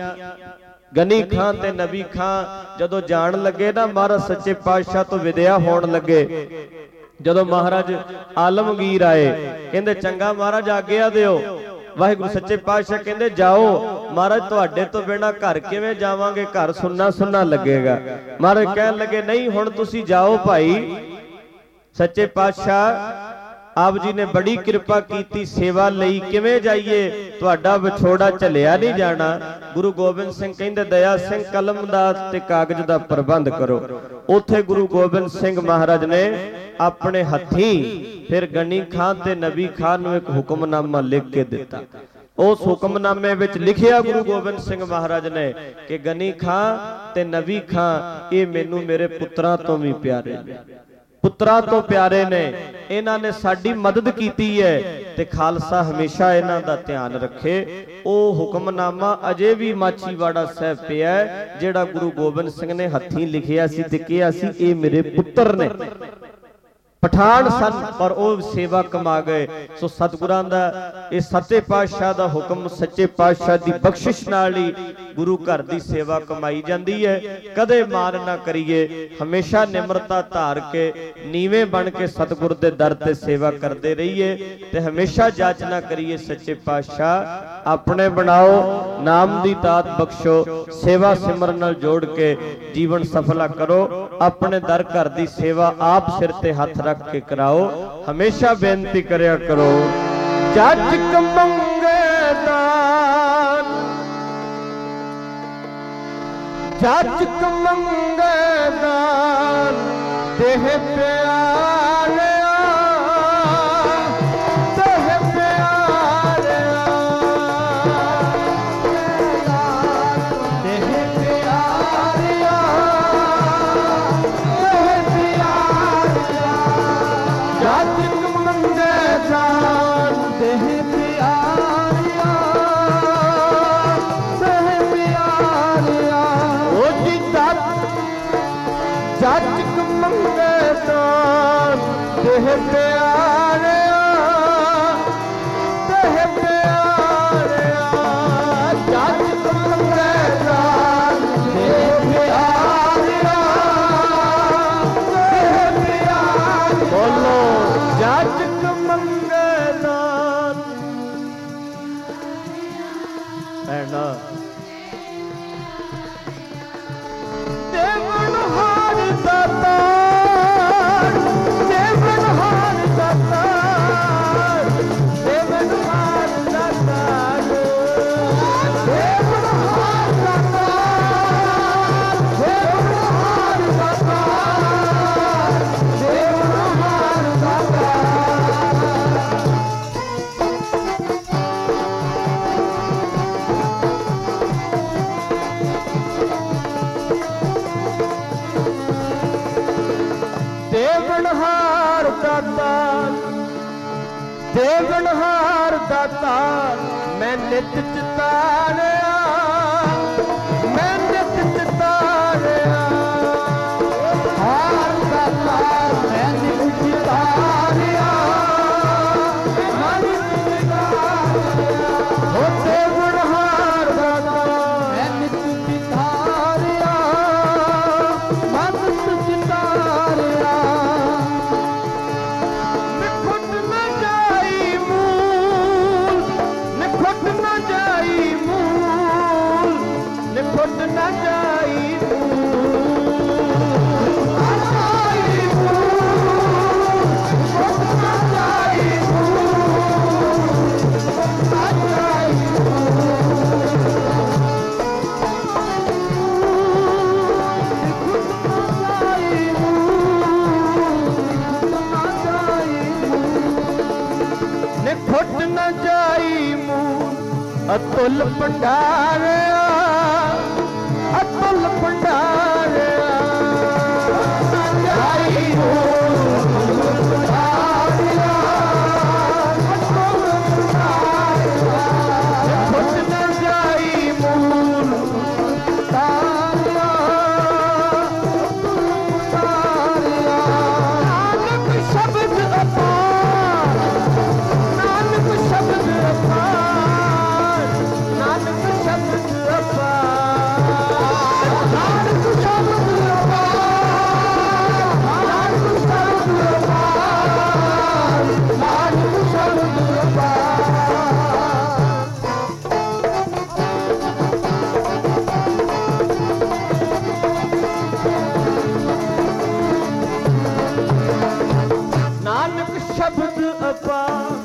Speaker 1: ਗਨੀ ਖਾਨ ਤੇ ਨਬੀ ਖਾਨ ਜਦੋਂ ਜਾਣ ਲੱਗੇ ਨਾ ਮਹਾਰਾਜ ਸੱਚੇ ਪਾਤਸ਼ਾਹ ਤੋਂ ਵਿਦਿਆ ਹੋਣ ਲੱਗੇ, ਜਦੋਂ ਮਹਾਰਾਜ ਆਲਮਗੀਰ ਆਏ ਕਹਿੰਦੇ ਚੰਗਾ ਮਹਾਰਾਜ ਆਗਿਆ ਦਿਓ। ਵਾਹਿਗੁਰੂ ਸੱਚੇ ਪਾਤਸ਼ਾਹ ਕਹਿੰਦੇ ਜਾਓ। ਮਹਾਰਾਜ ਤੁਹਾਡੇ ਤੋਂ ਬਿਨਾਂ ਘਰ ਕਿਵੇਂ ਜਾਵਾਂਗੇ, ਘਰ ਸੁੰਨਾ ਸੁੰਨਾ ਲੱਗੇਗਾ। ਮਹਾਰਾਜ ਕਹਿਣ ਲੱਗੇ ਨਹੀਂ ਹੁਣ ਤੁਸੀਂ ਜਾਓ ਭਾਈ। ਸੱਚੇ ਪਾਤਸ਼ਾਹ ਆਪ ਜੀ ਨੇ ਬੜੀ ਕਿਰਪਾ ਕੀਤੀ ਸੇਵਾ ਲਈ, ਕਿਵੇਂ ਜਾਈਏ, ਤੁਹਾਡਾ ਵਿਛੋੜਾ ਝੱਲਿਆ ਨਹੀਂ ਜਾਣਾ। ਗੁਰੂ ਗੋਬਿੰਦ ਸਿੰਘ ਕਹਿੰਦੇ ਦਇਆ ਸਿੰਘ ਕਲਮ ਦਾ ਤੇ ਕਾਗਜ਼ ਦਾ ਪ੍ਰਬੰਧ ਕਰੋ। ਉੱਥੇ ਗੁਰੂ ਗੋਬਿੰਦ ਸਿੰਘ ਮਹਾਰਾਜ ਨੇ ਆਪਣੇ ਹੱਥੀਂ ਫਿਰ ਗਨੀ ਖਾਨ ਤੇ ਨਬੀ ਖਾਨ ਨੂੰ ਇੱਕ ਹੁਕਮਨਾਮਾ ਲਿਖ ਕੇ ਦਿੱਤਾ। ਉਸ ਹੁਕਮਨਾਮੇ ਵਿੱਚ ਲਿਖਿਆ ਗੁਰੂ ਗੋਬਿੰਦ ਸਿੰਘ ਮਹਾਰਾਜ ਨੇ ਕਿ ਗਨੀ ਖਾਨ ਤੇ ਨਬੀ ਖਾਨ ਇਹ ਮੈਨੂੰ ਮੇਰੇ ਪੁੱਤਰਾਂ ਤੋਂ ਵੀ ਪਿਆਰੇ ਨੇ, ਪੁੱਤਰਾਂ ਤੋਂ ਪਿਆਰੇ ਨੇ। ਇਹਨਾਂ ਨੇ ਸਾਡੀ ਮਦਦ ਕੀਤੀ ਹੈ ਤੇ ਖਾਲਸਾ ਹਮੇਸ਼ਾ ਇਹਨਾਂ ਦਾ ਧਿਆਨ ਰੱਖੇ। ਉਹ ਹੁਕਮਨਾਮਾ ਅਜੇ ਵੀ ਮਾਛੀਵਾੜਾ ਸਾਹਿਬ ਪਿਆ ਜਿਹੜਾ ਗੁਰੂ ਗੋਬਿੰਦ ਸਿੰਘ ਨੇ ਹੱਥੀਂ ਲਿਖਿਆ ਸੀ ਤੇ ਕਿਹਾ ਸੀ ਇਹ ਮੇਰੇ ਪੁੱਤਰ ਨੇ। ਪਠਾਨ ਸਨ ਪਰ ਉਹ ਸੇਵਾ ਕਮਾ ਗਏ। ਸੋ ਸਤਿਗੁਰਾਂ ਦਾ ਇਹ ਸੱਚੇ ਪਾਤਸ਼ਾਹ ਦਾ ਹੁਕਮ, ਸੱਚੇ ਪਾਤਸ਼ਾਹ ਦੀ ਬਖਸ਼ਿਸ਼ ਨਾਲ ਹੀ ਗੁਰੂ ਘਰ ਦੀ ਸੇਵਾ ਕਮਾਈ ਜਾਂਦੀ ਹੈ। ਕਦੇ ਮਾਨ ਨਾ ਕਰੀਏ, ਹਮੇਸ਼ਾ ਨਿਮਰਤਾ ਧਾਰ ਕੇ ਨੀਵੇਂ ਬਣ ਕੇ ਸਤਿਗੁਰ ਦੇ ਦਰ ਤੇ ਸੇਵਾ ਕਰਦੇ ਰਹੀਏ ਤੇ ਹਮੇਸ਼ਾ ਜਾਚ ਨਾ ਕਰੀਏ ਸੱਚੇ ਪਾਤਸ਼ਾਹ ਆਪਣੇ ਬਣਾਓ, ਨਾਮ ਦੀ ਦਾਤ ਬਖਸ਼ੋ, ਸੇਵਾ ਸਿਮਰਨ ਨਾਲ ਜੋੜ ਕੇ ਜੀਵਨ ਸਫਲਾ ਕਰੋ। ਆਪਣੇ ਦਰ ਘਰ ਦੀ ਸੇਵਾ ਆਪ ਸਿਰ ਤੇ ਹੱਥ ਰੱਖ ਕੇ ਕਰਾਓ। ਹਮੇਸ਼ਾ ਬੇਨਤੀ ਕਰਿਆ ਕਰੋ ਜੱਜ ਮੰਗੇ ਦਾਨ, ਜੱਜ ਮੰਗੇ ਦਾਨ ਦੇਹ ਪਿਆਰਿਆ, ਦੇਹ ਪਿਆਰਿਆ, ਦੇਹ ਪਿਆਰਿਆ, ਦੇਹ ਪਿਆਰਿਆ, ਜੱਜ ਮੰਗੇ ਦਾਨ ਦੇਹ ਪਿਆਰਿਆ, ਦੇਹ ਪਿਆਰਿਆ। ਉਹ ਜੀ ਜੱਜ ਮੰਗੇ ਦਾਨ ਦੇਹ ਪਿਆਰਿਆ, ਦੇਹ ਪਿਆਰਿਆ, ਜੱਜ ऐना देवन हार दातार, देवन हार दातार, देवन हार दातार, देवन हार दातार, देवन हार दातार, देवन हार दातार। देवनहार दातार, देवनहार दातार, मैं नित चितारिया, मैं नित चितारिया, हार दातार, मैं नित चितारिया, मैं नित चितारिया, हो देवनहार दातार, मैं नित चितारिया, मैं नित चितारिया। निखुट न जाई निखुट न जाई मूल अतुल भंडारिया, अतुल भंडारिया, जाई मूल भंडारिया, अतुल भंडारिया, निखुट न जाई मूल भंडारिया, अतुल भंडारिया। नानक शब्द अपार, नानक शब्द अपार, नानक शब्द अपार, नानक शब्द अपार, नानक शब्द अपार, नानक शब्द अपार। नानक शब्द अपार,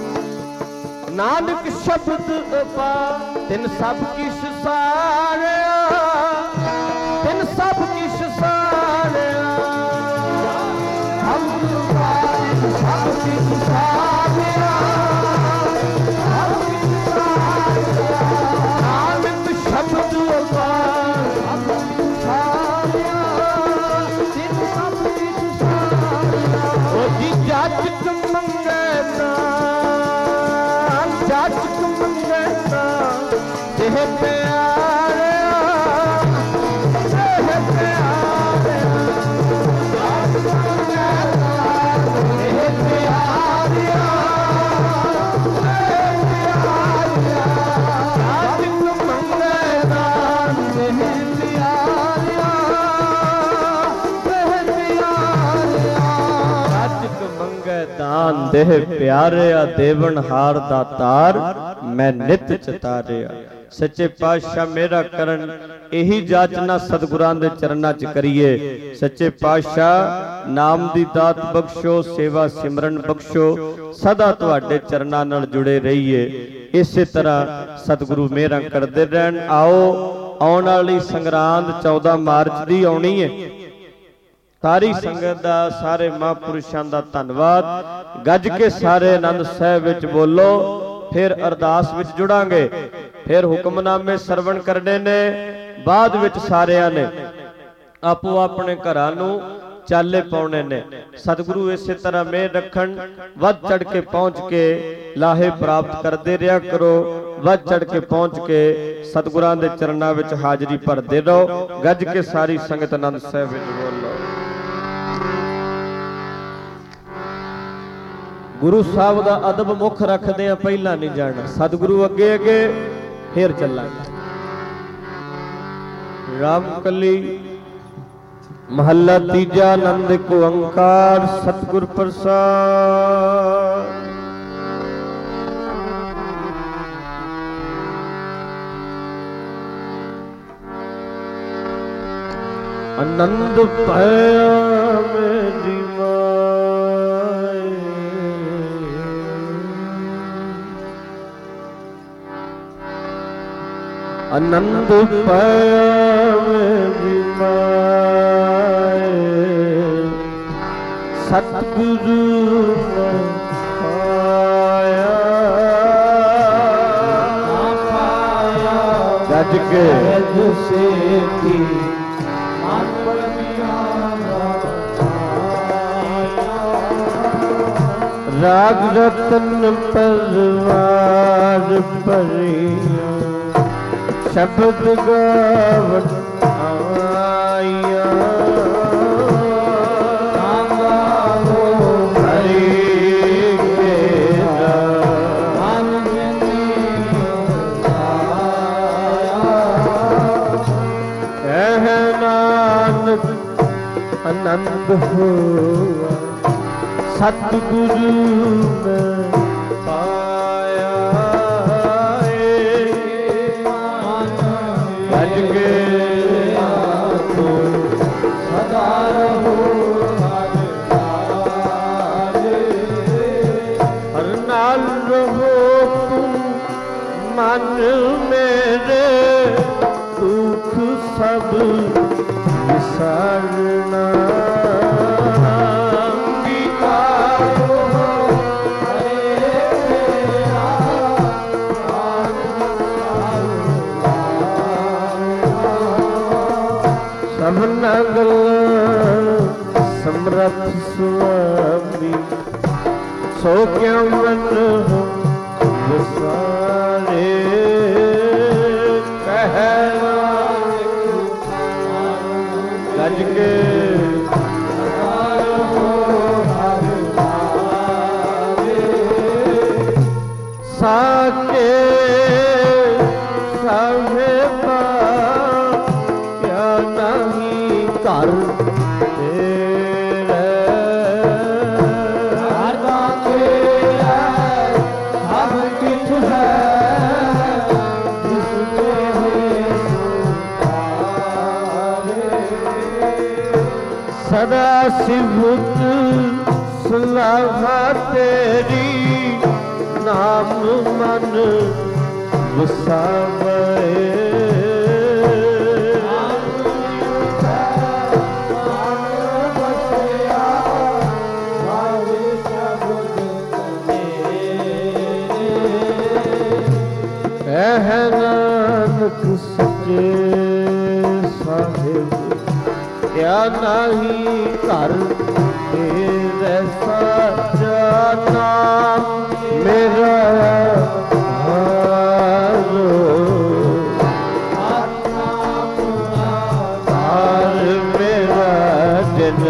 Speaker 1: नानक शब्द अपार, तिन सब किश सारिया, तिन सब किश सारिया, हम सब किश सारिया, सब किश सारिया। नानक शब्द अपार, सब किश सारिया, तिन सब किश सारिया। ओ जी जाचक मंगे नाम, जाचक मंगे नाम, देह प्यारिया, देह प्यारिया, जाचक मंगे नाम, देह प्यारिया, देह प्यारिया, जाचक मंगे नाम, देह प्यारिया, देह प्यारिया, जाचक मंगे दान देह प्यारिया, देवनहार दातार, मैं नित चितारिया। सच्चे पातशाह मेरा करन यही जाचना सतगुरां दे चरनां च करिए। सच्चे पातशाह नाम दी दात बख्शो, सेवा सिमरन बख्शो, सदा तुहाडे चरनां नाल जुड़े रहिए। इसे तरह सतगुरु मेहरां करदे रहन। आओ आउण वाली संगरांद चौदह मार्च दी आउणी है। सारी संगत दा, सारे महापुरुषां दा धन्नवाद। गज के सारे आनंद साहिब विच बोलो, फिर अरदास विच जुड़ांगे, फिर हुक्मनामे सरवण करने ने। बाद विच सारिਆਂ ने आपो अपने घरां नूं चाले पाउणे ने। सतगुरु इसे तरह मेहर रखण, वध चढ़ के पहुंच के लाहे प्राप्त करते रहा करो। वध चढ़ के पहुंच के सतगुरां दे चरनां विच हाजरी भरदे रहो। गज के सारी संगत आनंद साहिब विच बोलो। गुरु साहब का अदब मुख रखते हैं, पहला नहीं जाना। सतगुरु अगे अगे फिर चलांगे। रामकली महला तीजा, आनंद को ओंकार सतगुर प्रसाद।
Speaker 2: आनंद पाया मेरी माए, आनंद पाया मेरी माए, सतगुरु ने पाया, गज के से की राग रतन परवार परिया, शब्द गावत आया, हरि आनंद हुआ सतगुरु ने पाया, गज के सदा रहो हर नाल रहो तुम मन मेरे, दुख सब विसारना, सबना गल्लां समरथ स्वामी, सो क्या मन विसारे, कह गज के साके साहेबा क्या नहीं कर तेरे, सब कुछ है सदा सिवत सलाहा तेरी, नाम मन वसावे, कह नानक सच्चे साहिब क्या नहीं कर तेरे साचा, नाम मेरा हारो, हार मेरा दिन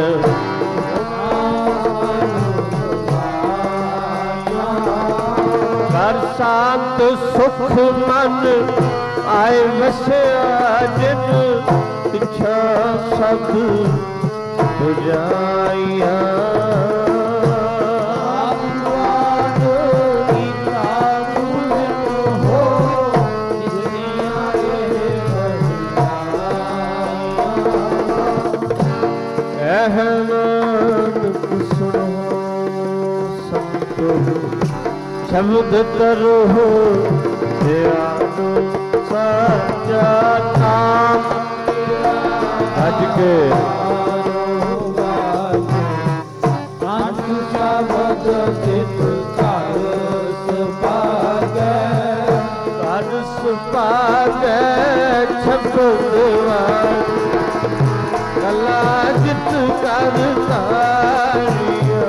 Speaker 2: कर शांत सुख मन आए वसया, जिन इच्छा सब बुझाइया, नानक सुनो संतो शब्द तरो ध्यानो, सच्चा नाम भज के शब्द चित कर सुभागै, कर सुभागै शब्द कला जित कर तारिया,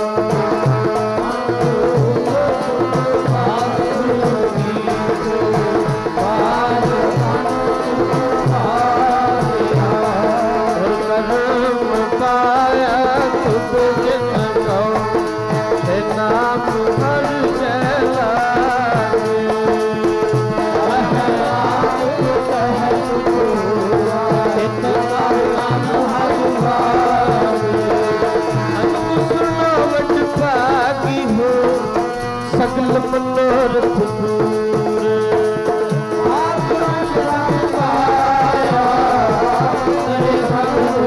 Speaker 2: सकल मनोरथ पूरे, आत्मा पाया करे सब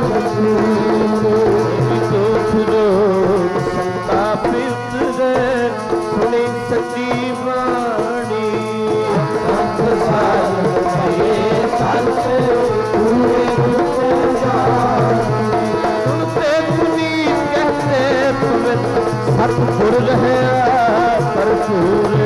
Speaker 2: ਪੂਰੇ